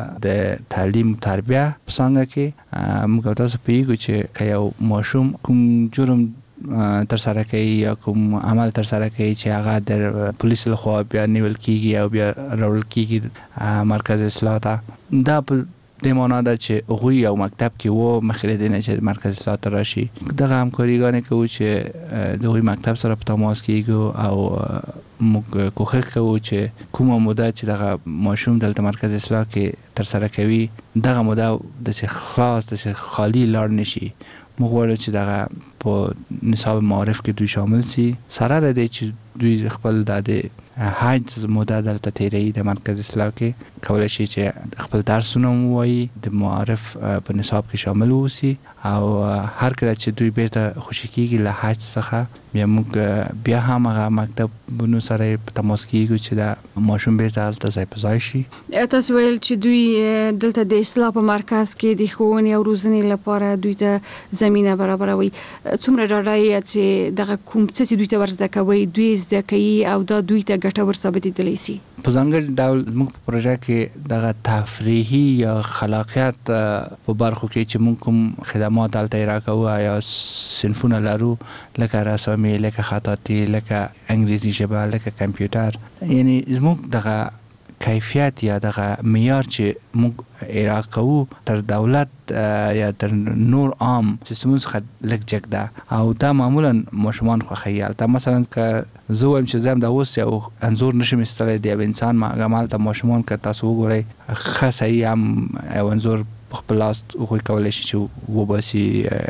د تعلیم تربیه په څانګه کې موږ تاسو پوهیږو چې که یو ماشوم کوم جرم تر سره کوي یا کوم عمل تر سره کوي چې هغه د پولیسو لخوا بیا نیول کیږي او بیا راوړل کیږي مرکز اصلاح ته، دا په دې معنا ده چې هغوی یو مکتب کې و مخکې له دې نه چې مرکز اصلاح ته راشي. دغه همکاریګانې کوو چې د هغوی مکتب سره په تماس کیږو او موږ کوښښ کوو چې کومه موده چې دغه ماشوم دلته مرکز اصلاح کې تر سره کوي دغه موده داسې خلاص داسې خالی لاړ نشي. موږ غواړو چې دغه په نصاب معارف کې دوی شامل سي، سره له دې چې دوی خپل د حج موده دلته تیروي د مرکز اصلاح کې، کولی شي چې خپل درسونه ووایي، د معارف په نصاب کې شامل اوسي او هر کله چې دوی بیرته خوشي کیږي له حج څخه بیا موږ بیا هم هغه مکتبونو سره په تماس کیږو چې دا ماشوم بیرته هلته ځای په ځای شي. تاسو ویل چې دوی دلته د اصلاح په مرکز کې د ښوونې او روزنې لپاره دوی ته زمینه برابروي. څومره ډاډه یې چې دغه کوم څه چې دوی ته ورزده کوي دوی زده کوي او دا دوی ته ګټور ثابتېدلی سي؟ په ځانګړي ډول موږ په پروژه کې دغه تفریحي یا خلاقیت په برخو کې چې موږ کوم خدمات هلته یې راکوو یا صنفونه لرو لکه رسامي، لکه خطاطي، لکه انګریزي ژبه، لکه کمپیوټر، یعنی زموږ دغه کیفیت یا دغه معیار چې موږ اجرا کوو تر دولت یا تر نور عام سیستمونو څخه لږ جګ ده او دا معمولا ماشومان خوښوي. هلته مثلا که زه وایم چې زه هم دا اوس یو انځور نشم ایستلی د یو انسان، هلته ماشومان که تاسو وګورئ ښه صحیح هم یو انځور په خپل لاس هغوی کولی شي چې وباسي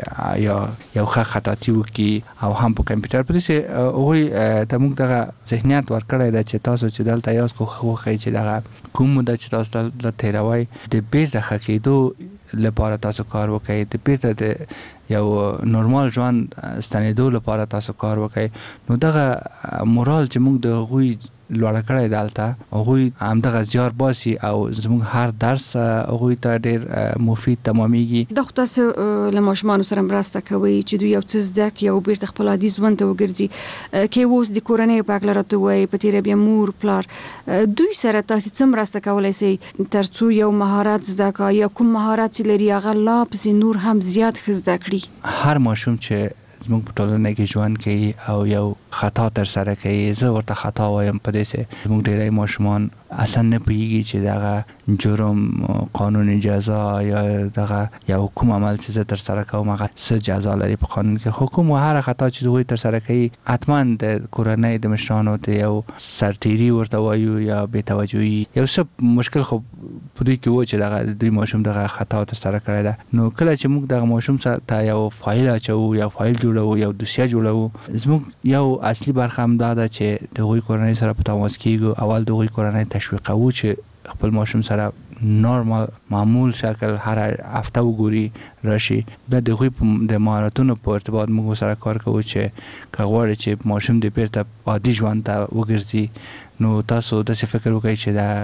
یا یو ښه خطاطي وکړي او هم په کمپیوټر په داسې هغوی ته موږ دغه ذهنیت ورکړی ده چې تاسو چې دلته یاست کوښښ وکړئ چې دغه کوم موده چې تاسو دلته تېروئ د بیرته ښه کېدو لپاره تاسو کار وکړئ، د بیرته د یو نورمال ژوند ستنېدو لپاره تاسو کار وکړئ. نو دغه مورال چې موږ د هغوی لوړه کړی ده هلته هغوی همدغه زیار باسي او زموږ هر درس هغوی ته ډېر مفید تمامیږي. دا خو تاسو له ماشومانو سره مرسته کوئ چې دوی یو څه زده کړي او بیرته خپل عادي ژوند ته وګرځي. که اوس د کورنۍ په هکله راته ووایئ په تېره بیا مور پلار دوی سره تاسې څه مرسته کولی سئ تر څو یو مهارت زده کړه یا کوم مهارت چې لري هغه لا پسې نور هم زیات ښه زده کړي؟ هر ماشوم چې زموږ په ټولنه کې ژوند کوي او یو خطا تر سره کوي، زه ورته خطا وایم په دې چې زموږ ډېری ماشومان اصلا نه پوهیږي چې دغه جرم قانون جزا یا دغه یو کوم عمل چې زه تر سره کوم هغه څه جزا لري په قانون کې. خو کوم هر خطا چې هغوی تر سره کوي حتما د کورنۍ د مشرانو ته یو سرتیري ورته وایو یا بېتوجهي یو څه مشکل خو په دوی کې و چې دغه دوی ماشوم دغه خطا تر سره کړی ده. نو کله چې موږ دغه ماشوم ته یو فایل اچوو یا فایل جوړوو یو دوسیه جوړوو، زموږ یو اصلي برخه هم دا ده چې د هغوی کورنۍ سره په تماس کېږو. اول د هغوی کورنۍ تشویقوو چې خپل ماشوم سره نورمال معمول شکل هر هفته وګوري راشي. بیا د هغوی د مهارتونو په ارتباط موږ سره کار کوو چې که غواړئ چې ماشوم د بیرته عادي ژوند ته وګرځي نو تاسو داسې فکر وکړئ چې دا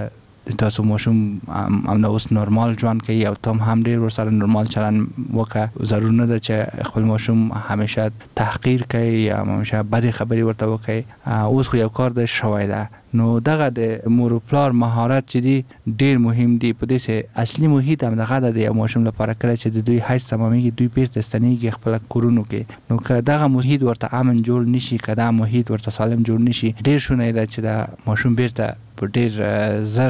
تاسو ماشوم هم اوس نورمال ژوند کوي او تم هم ډیر ورسره نورمال چلند وکړه. ضرور نه ده چې خپل ماشوم همیشه تحقیر کوي یا همیشه بد خبري ورته وکړي. اوس خو یو کار د شوی ده، نو دغه د مور او پلار مهارت چې دی ډیر مهم دی. په دې سه اصلي محیط هم دغه د یو ماشوم لپاره کله چې د دوی حج تمامېږي دوی بیرته ستنېږي خپل کورونو کې، نو که دغه محیط ورته امن جوړ نشي، که دا محیط ورته سالم جوړ نشي، ډیر شونه ده چې دا ماشوم بیرته په ډیر زر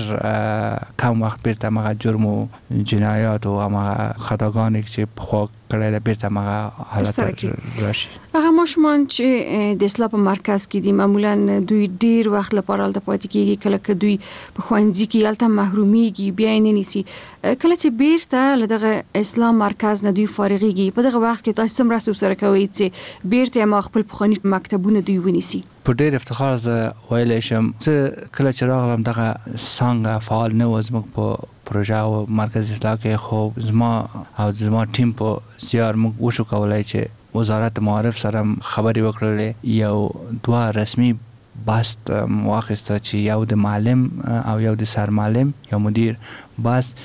کم وخت بیرته مغه جرم او جنایات او هغه خطاګانې چې په خو کړی د بیرته مغه حالت راشي. هغه ماشومان چې د اصلاح په مرکز کې دي معمولا دوی ډیر وخت لپاره د پاتې کېږي، کله که دوی په ښوونځي کې هلته محرومیږي بیا یې نه نیسي. کله چې بیرته له دغه اصلاح مرکز نه دوی فارغېږي، په دغه وخت کې تاسو څه مرسته ورسره کوئ چې بیرته ما خپل پخواني مکتبونه دوی ونیسي؟ په ډېر افتخار زه ویلی شم زه کله چې راغلم دغه څانګه فعال نه و زموږ په پروژه او مرکز اصلاح کې، خو زما او زما ټیم په زیار موږ وشو کولی چې وزارت معارف سره خبرې وکړلې، یو دوه رسمي بست واخیسته چې یو د معلم او یو د سرمعلم یا مدیر بست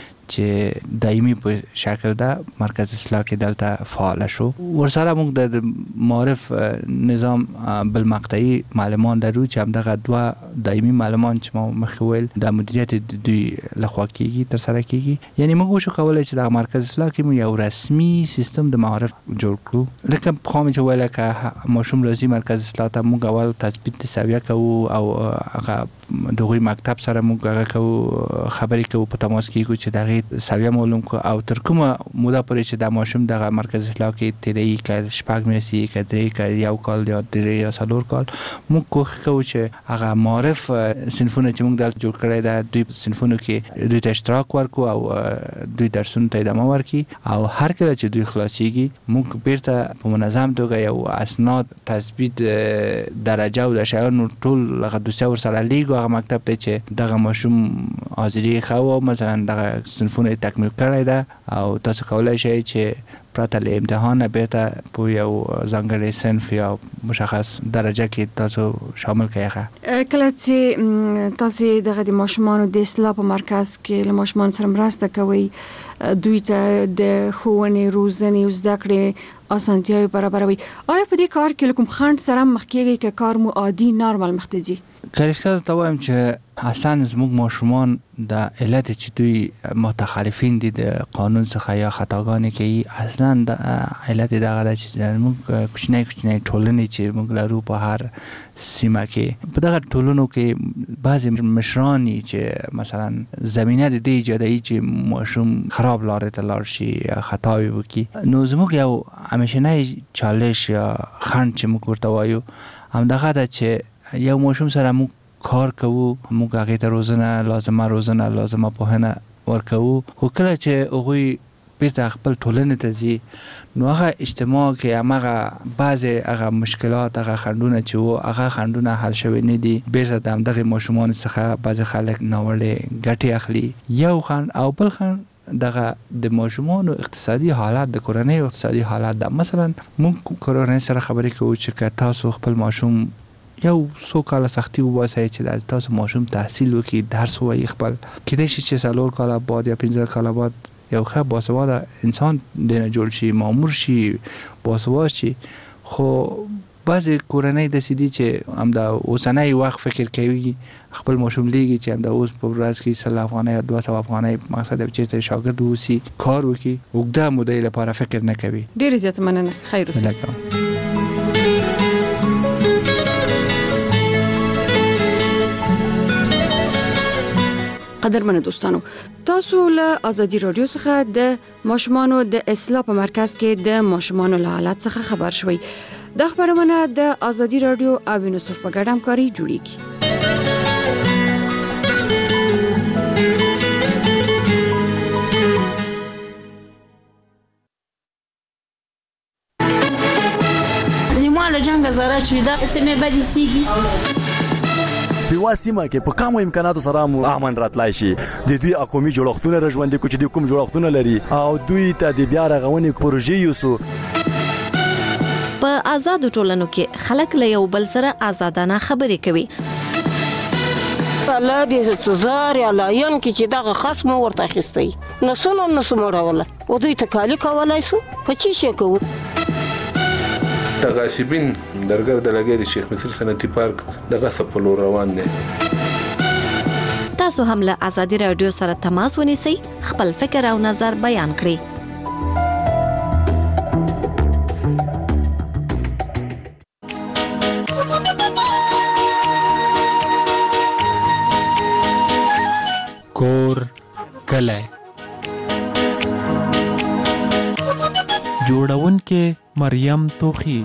چې دایمي په شکل ده مرکز اصلاح کې دلته فعال شو. ورسره موږ د معارف نظام بالمقطعي معلمان لرو چې همدغه دوه دایمي معلمان چې ما مخکې ویل د مدیریت دوی لخوا کېږي ترسره کېږي. یعنی موږ وشو کولی چې د مرکز اصلاح کې مو یو رسمي سیستم د معارف جوړ کړو. لکه پخوا مې چې ویله که ماشوم راځي مرکز اصلاح ته موږ اول تثبیت سویه کوو او هغه د هغوی مکتب سره موږ هغه کوو خبرې کوو په تماس کېږو چې د هغې سویه معلوم کو او تر کومه موده پورې چې د ماشوم دغه مرکز اصلاح کې تیرې که شپږ میاشتې که درې که یو کال یا درې یا څلور کال موږ کوښښ کوو چې هغه معارف صنفونه چې موږ دلته جوړ کړی ده دوی صنفونو کې دوی ته اشتراک ورکو او دوی درسونو ته ادامه ورکړي او هر کله چې دوی خلاصیږي موږ بیرته په منظم توګه یو اسناد تثبیت درجه او د شیانو ټول هغه دوسیه ورسره لیږو هغه مکتب ته چې دغه ماشوم حاضري ښه مثلا دغه صنفونه تکمیل کړی ده او تاسو کولی شئ چې پرته له امتحان بیرته په یو ځانګړي صنف یا مشخص درجه کې تاسو شامل کړئ. کله چې تاسو دغه د ماشومانو د اصلاح په مرکز کې له ماشومان سره مرسته کوئ دوی ته د ښوونې روزنې او زده کړې اسانتیاوې برابروي، آیا په دې کار کې له کوم خنډ سره مخ کېږئ که کار مو عادي نارمل مخ ته ځي؟ که رښتیا ته وایم چې اصلا زموږ ماشومان د علت چې دوی متخلفین دي د قانون څخه یا خطاګانې کوي اصلا د علت دغه ده چې زموږ کوچنی کوچنی ټولنې چې موږ لرو په هر سیمه کې په دغه ټولنو کې بعضې مشران چې مثلا زمینه د دې ایجادوي چې ماشوم خراب لارې ته لاړ شي یا خطاوې وکړي، نو زموږ یو همیشنی چالش یا خنډ چې موږ ورته وایو همدغه ده چې یو ماشوم سره موږ کار کوو، موږ هغې ته روزنه لازمه روزنه لازمه پوهنه ورکوو، خو کله چې هغوی بیرته خپل ټولنې ته ځي نو هغه اجتماع کې همغه بعضې هغه مشکلات هغه خنډونه چې وو هغه خنډونه حل شوي نه دي. بیرته د همدغې ماشومانو څخه بعضې خلک ناوړې ګټې اخلي. یو خنډ او بل خنډ دغه د ماشومانو اقتصادي حالت د کورنۍ اقتصادي حالت ده. مثلا موږ کورنۍ سره خبرې کوو چې که تاسو خپل ماشوم یو څو کاله سختي وباسئ چې تاسو ماشوم تحصیل وکړي درس ووایي خپل کیدای شي چې څلور کاله بعد یا پنځه کاله بعد یو ښه باسواده انسان دینه جوړ شي مامور شي باسواده شي، خو بعضې کورنۍ داسې دي چې همدا اوسنی وخت فکر کوي خپل ماشوم لیږي چې همدا اوس په ورځ کې سل افغانۍ یا دوه سوه افغانۍ مقصد چېرته شاګرد واوسي کار وکړي اوږده مودې لپاره فکر نه کوي. ډېرې زیاته مننه. خیر اوسئ. قدرمنو دوستانو، تاسو له ازادي رادیو څخه د ماشومانو د اصلاح په مرکز کې د ماشومانو له حالت څخه خبر شوي. د خبرونه د ازادي رادیو او یونیسف په ګډه همکاري جوړیږي. نیمه له جنګ زاره چې دا سمې بدې سیږي په واسمه کې په کومو امکاناتو سره مو امن راتلای شي. د دوی اقومي جوړښتونه راژوندي کو چې د کوم جوړښتونه لري او دوی ته د بیا رغونې پروژې یوسو. په آزاد ټولنو کې خلک له یو بل سره آزادانه خبرې کوي. الله دې زار یا لاین کې چې دغه خاص مو ورته اخیستی نو څونه نسو مړوله او دوی ته کالي کولای شو په چی شي کوو تغاسبین درګر د لګي د شیخ مصر صنعتي پارک دغه سپلو روان دي. تاسو هم له آزادي رادیو سره تماس ونیسئ خپل فکر او نظر بیان کړئ. کور کله جوړونکې مریم توخی.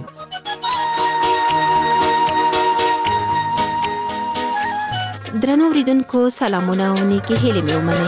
درنو اوریدونکو سلامونه او نیکې هیلې مې ومنئ.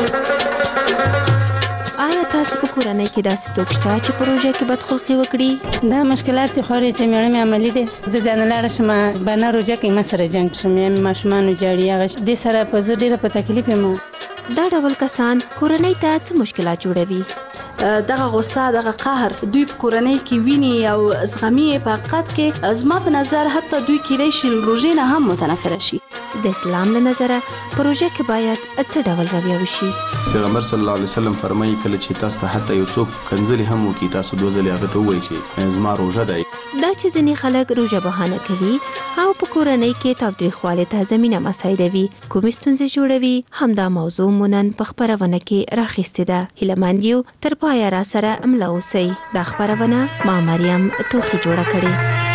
آیا تاسو په کورنۍ کې داسې څوک شته چې پروژه کې بدخلقي وکړي؟ دا مشکلات دي خو چې مېړه مې عملي دي د ځان لاړه شم بنا روجه کې ما سره جنگ شم مې ماشومان جاړي هغه د سره په زړه ډیره په تکلیف یم. دا ډول کسان کورنۍ ته څه مشکلات جوړوي؟ دغه غصه دغه قهر دوی په کورنۍ کې ویني او زغمي په حقیقت کې زما په نظر حتی دوی کېدای شي روژې نه هم متنفره شي. د اسلام له نظره پروژه کې باید څه ډول رویه وشي؟ پیغمبر صلی الله علیه وسلم فرمایي کله چې تاسو ته حتی یو څوک کنځلې هم وکړي تاسو دوه ځلې هغه ته ووایئ چې زما روژه دی. دا چې ځینې خلک روژه بهانه کوي او په کورنۍ کې تاوتریخوالي ته زمینه مساعدوي کومې ستونزې جوړوي همدا موضوع مو نن په خپرونه کې راخیستې ده. هیله مند یو تر پایه را سره مله اوسئ. دا خپرونه ما مریم توخی جوړه کړې.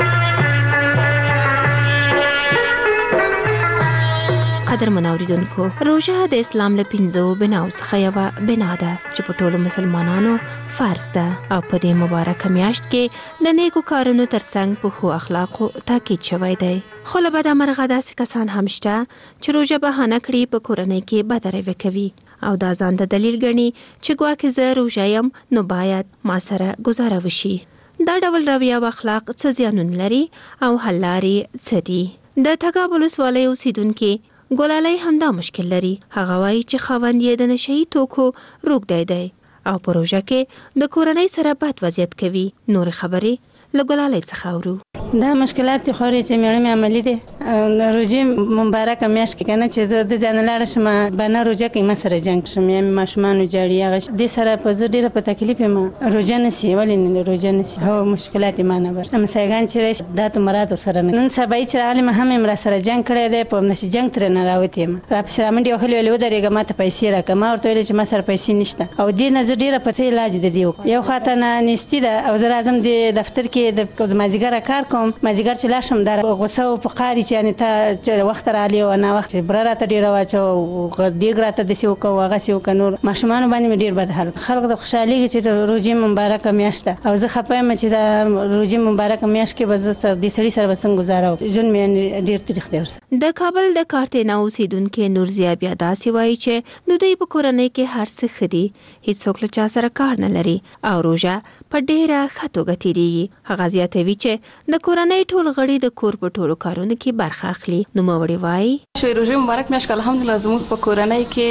قدرمن اوریدونکو روژه د اسلام له پنځو بناو څخه یوه بنا ده چې په ټولو مسلمانانو فرض ده او په دې مبارکه میاشت کې د نیکو کارونو ترڅنګ په ښو اخلاقو تاکید شوی دی. خو له بده مرغه داسې کسان هم شته چې روژه بهانه کړي په کورنۍ کې بده رویه کوي او دا ځان د دلیل ګڼي چې ګواکې زه روژه یم نو باید ما سره ګزاره وشي. دا ډول رویه او اخلاق څه زیانونه لري او حل لارې څه دي؟ د تګاب ولسوالۍ اوسیدونکي ګلالۍ همدا مشکل لري. هغه وایي چې خاوند یې د نشهیي توکو روږدی دی او په روژه کې د کورنۍ سره بد وضعیت کوي. نورې خبرې له ګلالۍ څخه اورو. دا مشکلات دي خو چې مېړه مې عملي دي روژې مبارکه میاشت کې کنه چې زه د ځان لاړه شم بنا روژه کې ما سره جنگ شم مې ماشومان جاړي هغه د سره په زړه ډیره په تکلیف یم. روژه نسی ولې نه روژه نسی هو مشکلات ما نه ورته مسایګان چې دا ته مراد سره نن سبا چې عالم هم امر سره جنگ کړی دی په نسی جنگ تر نه راوتی یم را په سره منډي خو له ودرېګه ما ته پیسې راکړه ما ورته ویل چې ما سره پیسې نشته او دې نظر ډیره په علاج د دیو یو خاطر نه نستی ده او زه لازم د دفتر کې د مازیګر کار کوم مازیګر چې لاشم در غوسه او فقاری چې یعنی ته وخت را علی او نه وخت برره ته ډیر واچو دیګ راته د سیو کو هغه سیو کنور ماشومان باندې ډیر بد حال خلک د خوشحالي چې د روزي مبارکه میاشت او زه خپایم چې د روزي مبارکه میاشت کې بز د سړي سره وسنګ گزارو جون مې ډیر تاریخ دی ورسره. د کابل د کارتینا اوسیدونکو نورزیا بیا داسې وایي چې د دوی په کورنۍ کې هر څه خدي هیڅ څوک له چا سره کار نه لري او روزه په ډیره خطوګه تیریږي. هغه زیاتوي چې د کورنۍ ټول غړي د کور په ټولو کارونو کې برخه اخلي. نو موري وایي شوی روزي مبارک میاشت الحمدلله زموږ په کورنۍ کې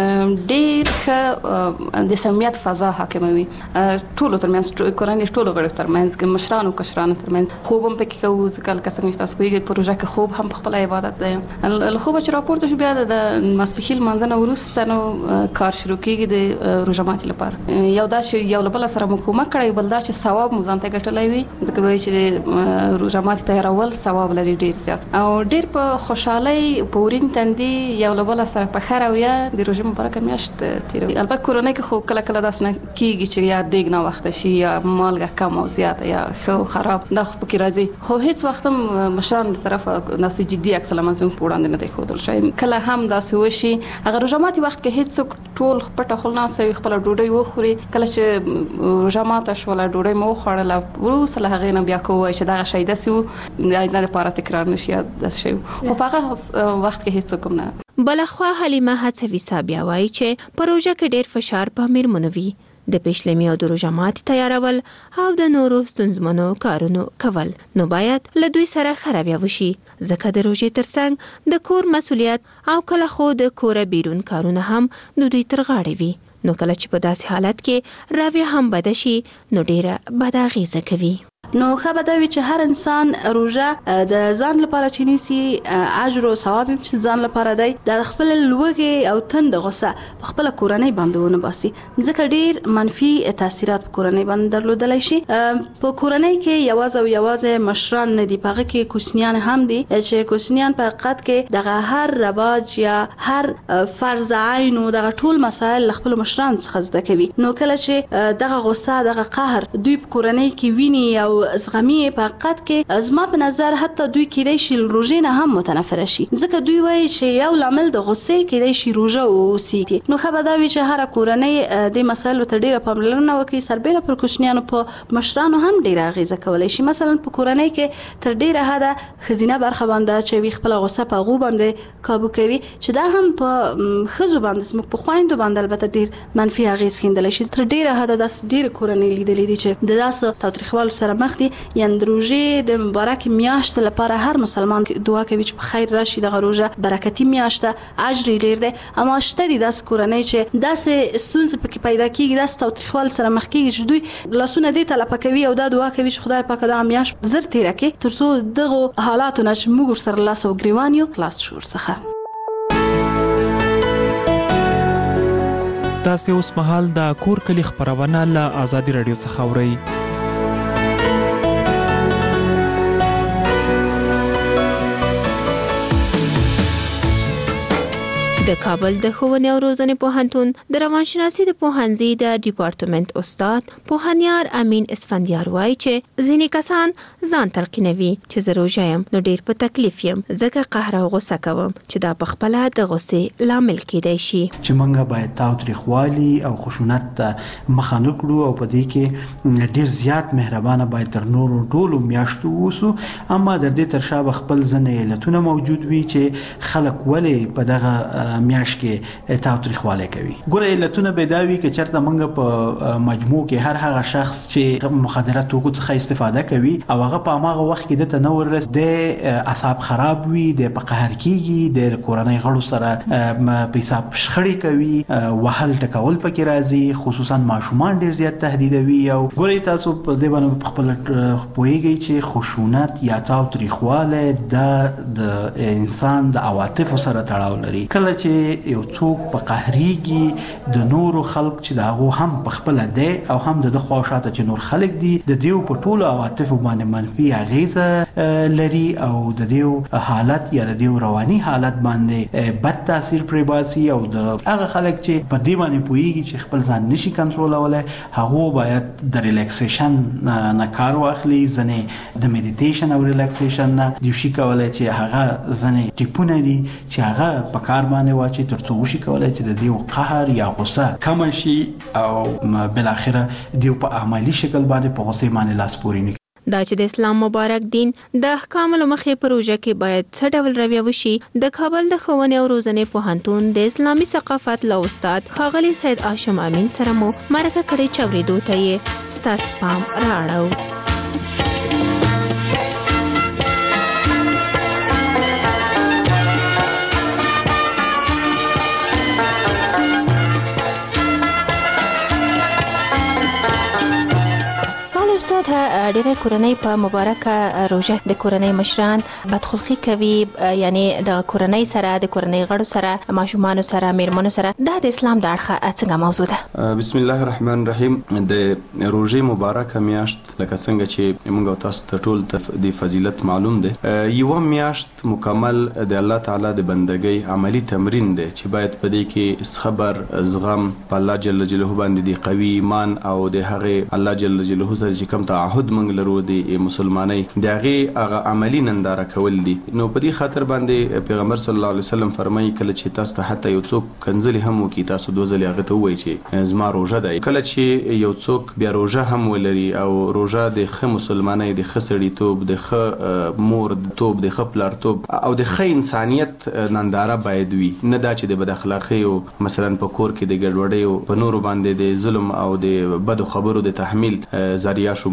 ډیر ښه د سمیت فضا حاکموي. ټولو ترمنځ کورنۍ ټولو غړي ترمنځ مشرانو کشرانو ترمنځ خوب هم پکې کوو ځکه لکه څنګه چې تاسو وایي پروژه کې خوب هم خپل عبادت دی. خوب چې راپورته شو بیا د ماسپخیل منځنه وروسته نو کار شروع کیږي د روزه ماتي لپاره. یو دا چې یو بل سره مکومه کړی بل دا چې ثواب مو ځان ته ګټلای وي ځکه وایي چې روزه ماتي تیارول ثواب لري ډیر زیات او ډیر په خوشحالي پورین تندي یو بل سره په خیر او یا د روزه مبارکه میاشت تیروي. البته کورونه کې خو کله کله داس نه کیږي چې یا دیګ نه وخت شي یا مالګه کم او زیات یا خو خراب دا خو پکې راځي خو هیڅ وخت هم مشران د طرفه ناسي جدي عکس العمل په وړاندې نه دی خودل شي. کله هم داسې وشي هغه روزه ماتي وخت کې هیڅ ټول پټه خلناسه خپل ډوډۍ وخوري کله چې روزه ماته شو لا ډوډۍ مو خوړله وروسته هغه نه بیا کوی چې دا شي د سو د لپاره تکرار نشي د شي خو په هغه وخت کې هیڅ کوم نه. بلخوا حلیمه هڅوي بیا وایي چې پروژه کې ډیر فشار په میرمنوي د پښلمي او د روزه ماتي تیارول او د نورو ستونزمنو کارونو کول. نو باید له دوی سره خرابیا وشي ځکه د روزې ترڅنګ د کور مسولیت او کله خو د کور بیرون کارونه هم د دوی تر غاړې وي. نو کله چې په داسې حالت کې راویه هم بد شي نو ډیره بد اغیزه کوي. نو ښه به دا وي چې هر انسان روژه د ځان لپاره چې نیسي اجر او ثواب چې ځان لپاره دی د خپل لوږې او تند غوسه په خپل کورنۍ باندې ونه باسي ځکه ډیر منفي تاثیرات په کورنۍ باندې درلودلی شي. په کورنۍ کې یوازې او یوازې مشران نه دي، په هغه کې کوچنیان هم دي چې کوچنیان په حقیقت کې دغه هر رواج یا هر فرض عین او دغه ټول مسایل خپل مشران څخه زده کوي. نو کله چې دغه غوسه دغه قهر دوی په کورنۍ کې ویني او زغمي، په حقیقت کې زما په نظر حتی دوی کېدای شي روژې نه هم متنفره شي ځکه دوی وایي چې یو لامل د غوسې کېدای شي روژه واوسي. نو ښه به دا وي چې هره کورنۍ د مسایلو ته ډیره پاملرنه وکړي، سربیره پر کوچنیانو په مشرانو هم ډیره اغیزه کولی شي. مثلا په کورنۍ کې تر ډیره حده ښځینه برخه باندې چې وي خپل غوسه په هغو باندې کابو کوي چې دا هم په ښځو باندې زموږ په خویندو باندې البته ډیر منفي اغیز ښندلی شي. تر ډیره حده داسې ډیرې کورنۍ لیدلې دي چې د داسې تاوتریخوالو سره مخ دي. یعنې د روژې د مبارکې میاشتې لپاره هر مسلمان دعا کوي چې په خیر راشي دغه روژه برکتي میاشت ده، اجر یې ډیر دی. اما شته دي داسې کورنۍ چې داسې ستونزې پکې پیدا کېږي، داسې تاوتریخوالو سره مخ کېږي چې دوی لاسونه دې ته لپه کوي او دا دعا کوي چې خدای پاک دغه میاشت زر تېره کړي تر څو دغو حالاتو نه چې موږ ورسره لاس او ګریوان یو خلاص شو ورڅخه. تاسې اوس مهال د کور کلي خپرونه له ازادي راډیو څخه اورئ. د کابل د ښوونې او روزنې پوهنتون د روانشناسي د پوهنځي د ډیپارټمنټ استاد پوهنیار امین اسفندیار وایي چې ځینې کسان ځان تلقینوي چې زه روژه یم نو ډیر په تکلیف یم ځکه قهر او غوسه کوم چې دا په خپله د غوسې لامل کیدای شي. چې موږ باید تاوتریخوالي او خشونت ته مخه نه کړو او په دې کې ډیر زیات مهربانه باید تر نورو ټولو میاشتو اوسو. اما در دې تر شا به خپل ځینې علتونه موجود وي چې خلک ولې په دغه میاش کې تاوتریخواله کوي. ګوره علتونه به دا وي چې چېرته موږ په مجموع کې هر هغه شخص چې مخدره توکو څخه استفاده کوي او هغه په هغه وخت کې د تنور رس د اعصاب خراب وي، د په قهر کېږي، د کورنۍ غړو سره پیساب شخړې کوي، وهل ټکول پکې راځي، خصوصا ماشومان ډیر زیات تهدیدوي. او ګوره تاسو په دې باندې خپل پوهیږئ چې خشونت یا تاوتریخواله د انسان د عواطفو سره تړاو لري. کله چې یو څوک په قهريږي د نورو خلق چې دا هغه هم په خپل دی او هم د خواشاته چې نور خلق دي د دیو په ټولو عواطف باندې منفي اغیزه لري او د دیو حالت یا د دیو رواني حالت باندې بد تاثیر پرې باسي. او د هغه خلک چې په دې باندې پوهیږي چې خپل ځان نشي کنټرولولای هغه باید د ریلیکسیشن نه کار واخلي، ځنه د میډیټیشن او ریلیکسیشن نه دی شي کولای چې هغه ځنه ټیپونه دي چې هغه په کار باندې واچي تر څو وشي کولای چې د دې قهر یا غوسه کم شي او بل اخره دی په عملی شکل باندې په غوسه باندې لاس پورې نه. دا چې د اسلام مبارک دین د احکام له مخې پروژه کې باید څه ډول رویه وشي، د کابل د ښوونې او روزنې پوهنتون د اسلامي ثقافت له استاد ښاغلي سید هاشم امین سره مو مرکه کړې چې اورېدو ته یې ستاسو پام رااړو. استاد ډېرې کورنۍ په مبارکه روژه د کورنۍ مشران بدخلقي کوي، یعنی د کورنۍ سره د کورنۍ غړو سره ماشومانو سره میرمنو سره دا د اسلام د اړخه څنګه موضوع ده؟ بسم الله الرحمن الرحیم. د روژې مبارکه میاشت لکه څنګه چې موږ تاسو ته ټول د فضیلت معلوم دی، یو میاشت مکمل د الله تعالی د بندګۍ عملی تمرین دی چې باید په دې کې صبر، زغم په الله جل جلاله باندې دی قوي ایمان او د هغه الله جل جلاله سره کوم تعهد موږ لرو د مسلمانۍ د هغې هغه عملي ننداره کول دي. نو په دې خاطر باندې پیغمبر صلی الله علیه وسلم فرمایي کله چې تاسو ته حتی یو څوک کنځلې هم وکړي تاسو دوه ځلې هغه ته ووایئ چې زما روژه ده. کله چې یو څوک بیا روژه هم ولري او روژه د ښه مسلمانۍ، د ښه سړیتوب، د ښه مور توب، د ښه پلارتوب او د ښه انسانیت ننداره باید وي، نه دا چې د بد اخلاقۍ او مثلا په کور کې د ګډوډۍ او په نورو باندې د ظلم او د بدو خبرو د تحمیل ذریعه شو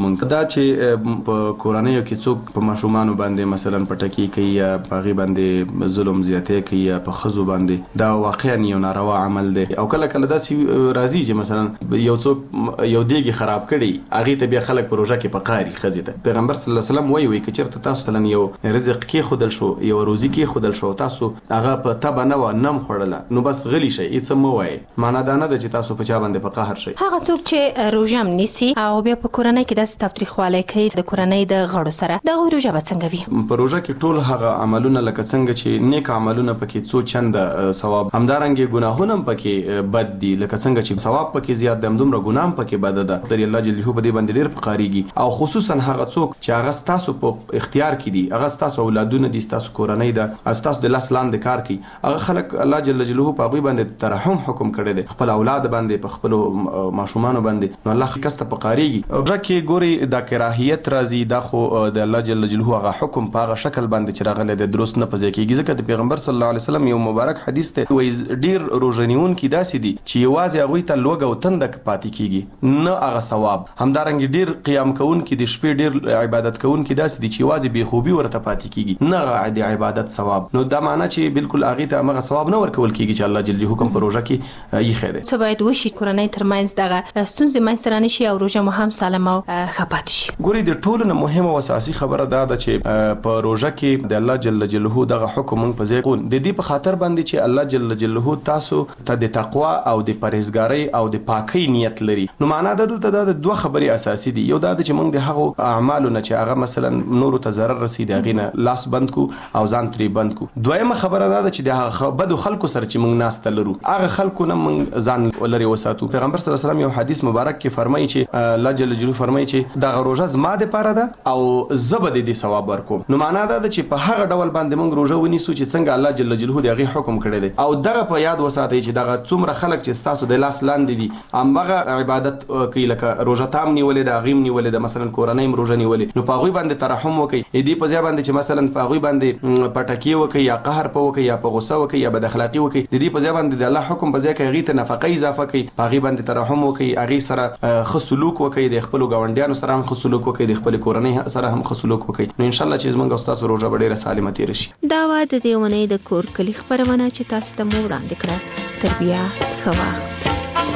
مونږ دا چې په کورنیو کې څوک په ماشومان باندې مثلا پټکی کوي یا باغی باندې ظلم زیاتې کوي یا په خزو باندې دا واقعا یو ناروا عمل دی او کله کله دا سی راضی چې مثلا یو څوک یو دیګي خراب کړي هغه ته بیا خلک پروژه کې پقاري خزیته پیغمبر صلی الله علیه وسلم وایي چې چرته تاسو تلن یو رزق کې خودل شو یو روزي کې خودل شو تاسو هغه په تبه نه و نم خوړله نو بس غلی شي هیڅ مو وایي معنا دا نه ده چې تاسو په چا باندې په قهر شي هغه څوک چې روزم نیسي او بیا په کورنۍ کې د تاوتریخوالي کوي د کورنۍ د غړو سره د روزه به څنګه وي په روزه کې ټول هغه عملونه لکه څنګه چې نیک عملونه پکې څو چند ثواب همدارنګه ګناهونه پکې بد دي لکه څنګه چې ثواب پکې زیات دم دومره ګناه پکې بد ده لري الله جل جلاله په دې باندې ډیر فقاریږي او خصوصا هغه څوک چې هغه تاسو په اختیار کې دي هغه تاسو اولادونه دي تاسو کورنۍ ده تاسو د لاس لاندې کار کوي هغه خلک الله جل جلاله په هغه باندې ترحم حکم کړی دی خپل اولاد باندې په خپل ماشومان باندې نو الله کسته فقاریږي ځکه ګوري د کراهیت راځي د خو د الله جل جلاله هغه حکم په هغه شکل باندې چې راغلی د درست نه پځ کېږي ځکه د پیغمبر صلی الله علیه وسلم یو مبارک حدیث ته وایي ډیر روزنیون کې داسې دي چې یوازې هغه ته لوګ او تندک پاتې کیږي نه هغه ثواب همدارنګ ډیر قیام کوون کې د شپې ډیر عبادت کوون کې داسې دي چې یوازې به خوبي ورته پاتې کیږي نه د عبادت ثواب نو دا معنی چې بالکل هغه ته هغه ثواب نه ورکول کیږي چې الله جل جلاله حکم پروژه کې یې خېده څه باید وشي کورنۍ ترمنځ دغه ستونزې منځ نه شي او روزه مو هم سالم او خپات شي ګوري د ټولو نه مهمه او اساسي خبره دا ده چې په روزه کې د الله جل جلاله دغه حکم په ځای کو د دې په خاطر باندې چې الله جل جلاله تاسو ته د تقوا او د پرهیزګاری او د پاکۍ نیت لري نو معنا دا دلته د دوه خبرې اساسي دي یو دا چې موږ د هغه اعمالو نه چې هغه مثلا نور ته ضرر رسیدي هغه نه لاس بند کو او ځان تری بند کو دویمه خبره دا چې د هغه بدو خلکو سره چې موږ ناست لرو هغه خلکو نه موږ ځان ولري وساتو پیغمبر صلی الله علیه وسلم یو حدیث مبارک کې فرمایي چې الله جل جلاله فرمایي چې د روزه زما د پاره ده او زبد دي ثواب ورکوم نو معنا دا چې په هغه ډول باندې موږ روزه ونیسو چې څنګه الله جل جلاله دغه حکم کړی دی او دغه په یاد وساتئ چې دغه څومره خلک چې تاسو د لاس لاندې دي امغه عبادت کوي لکه روزه تام نیولې د غیم نیولې د مثلا کورنۍ روزه نیولې نو په هغه باندې ترحم وکي دې په ځای باندې چې مثلا په هغه باندې پټکی وکي یا قهر په وکي یا په غوسه وکي یا بد اخلاقی وکي دې په ځای باندې د الله حکم په ځای کې هغه ته نفقه اضافه کوي هغه باندې ترحم وکي هغه سره خو سلوک وکي د خپل ګاونډیانو سره هم خو سلوک وکي د خپل کورنۍ سره هم خو سلوک وکي نو ان شاء الله چې زمونږ استاد روزه ډیره سالمه تیر شي دا واد د ونې د کور کلی خبرونه چې تاسو ته مو وړاندې کړه تربیه ښه وخت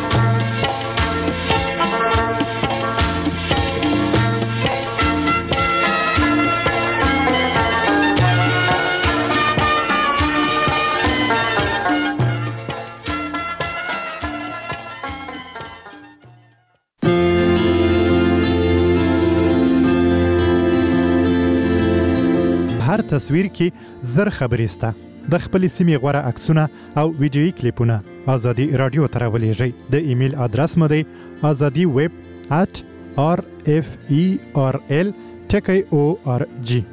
هر تصویر کې زر خبرې سته د خپل سیمې غوړه عکسونه او ویډیويي کلیپونه ازادي رادیو ته راولېږئ د ایمیل ادرس مو دی ازادي ویب at r f e r l ټکی او ار جی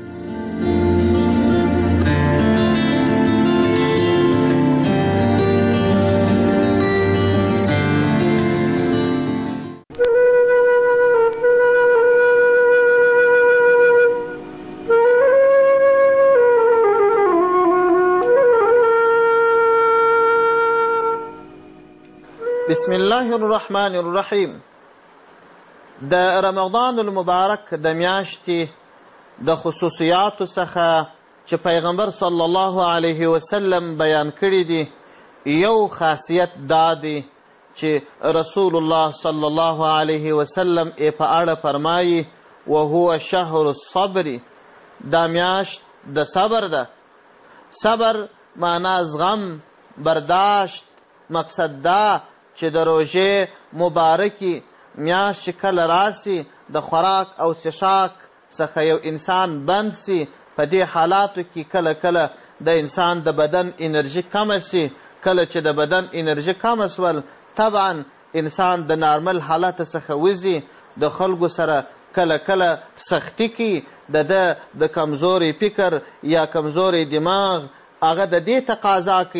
بسم الله الرحمن الرحیم د رمضان المبارک د میاشتې د خصوصیاتو څخه چې پیغمبر صلی الله علیه وسلم بیان کړي دي یو خاصیت دا دی چې رسول الله صلی الله علیه وسلم یې په اړه فرمایي وهو شهر الصبر دا میاشت د صبر ده صبر معنا زغم برداشت مقصد دا چې د روژې مبارکي میاشت چې کله راسي د خوراک او څښاک څخه یو انسان بند سي په دې حالاتو کې کله کله د انسان د بدن انرژي کمه سي کله چې د بدن انرژي کمه سول طبعا انسان د نارمل حالت څخه وځي د خلکو سره کله کله سختی کوي د ده د کمزوري فکر یا کمزوري دماغ هغه د دې تقاضا کوي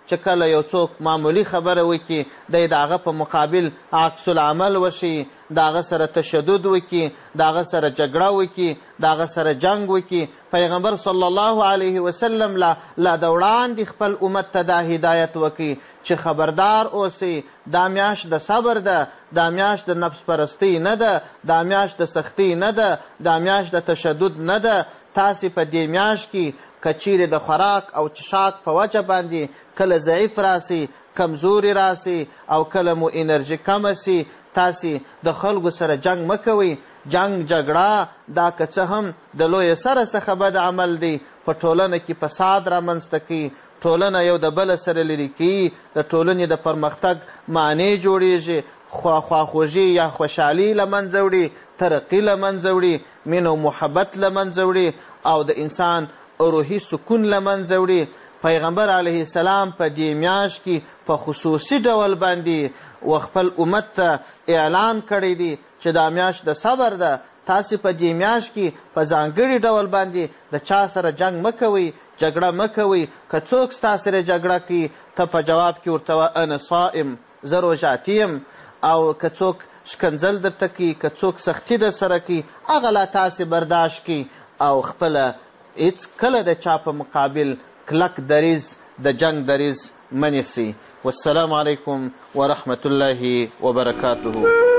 چې کله یو څوک معمولی خبره وکړي دی د هغه په مقابل عکس العمل وشي، د هغه سره تشدد وکړي، د هغه سره جګړه وکړي، د هغه سره جنګ وکړي. پیغمبر صلی الله علیه وسلم لا لا د وړاندې خپل امت ته دا هدایت وکړي چې خبردار اوسئ، دا میاشت د صبر ده، دا میاشت د نفس پرستی نه ده، دا میاشت د سختی نه ده، دا میاشت د تشدد نه ده. تاسې په دې میاشت کې که چیرې د خوراک او چشاک په وجه باندې کله ضعیف راسي، کمزوري راسي او کله مو انرژي کمه سي، تاسې د خلکو سره جنگ مه کوئ. جنگ جګړه دا که څه هم د لویه سره څخه بد عمل دی، په ټولنه کې فساد رامنځته کوي، ټولنه یو د بله سره لرې کوي، د ټولنې د پرمختګ معنی جوړیږي، خواخوږي یا خوشحالي له منځه وړي، ترقي له منځه وړي، مینه او محبت له منځه وړي او د انسان روحي سکون له منځه وړي. پیغمبر علیه السلام په دې میاشت کې په خصوصي ډول باندې و خپل امت ته اعلان کړی دی چې دا میاشت د صبر ده. تاسې په دې میاشت کې په ځانګړي ډول باندې د چا سره جنګ مه کوئ، جګړه مه کوئ. که څوک ستا سره جګړه کوي، ته په جواب کې ورته وه انا صائم، زه روژاتي یم. او که څوک شکنځل درته کوي، که څوک سختي در سره کوي، هغه لا تاسې برداشت کړي او خپله هېڅ کله د چا په مقابل کلک دریځ د جنگ دریځ منیسي. والسلام علیکم ورحمة الله وبرکاته.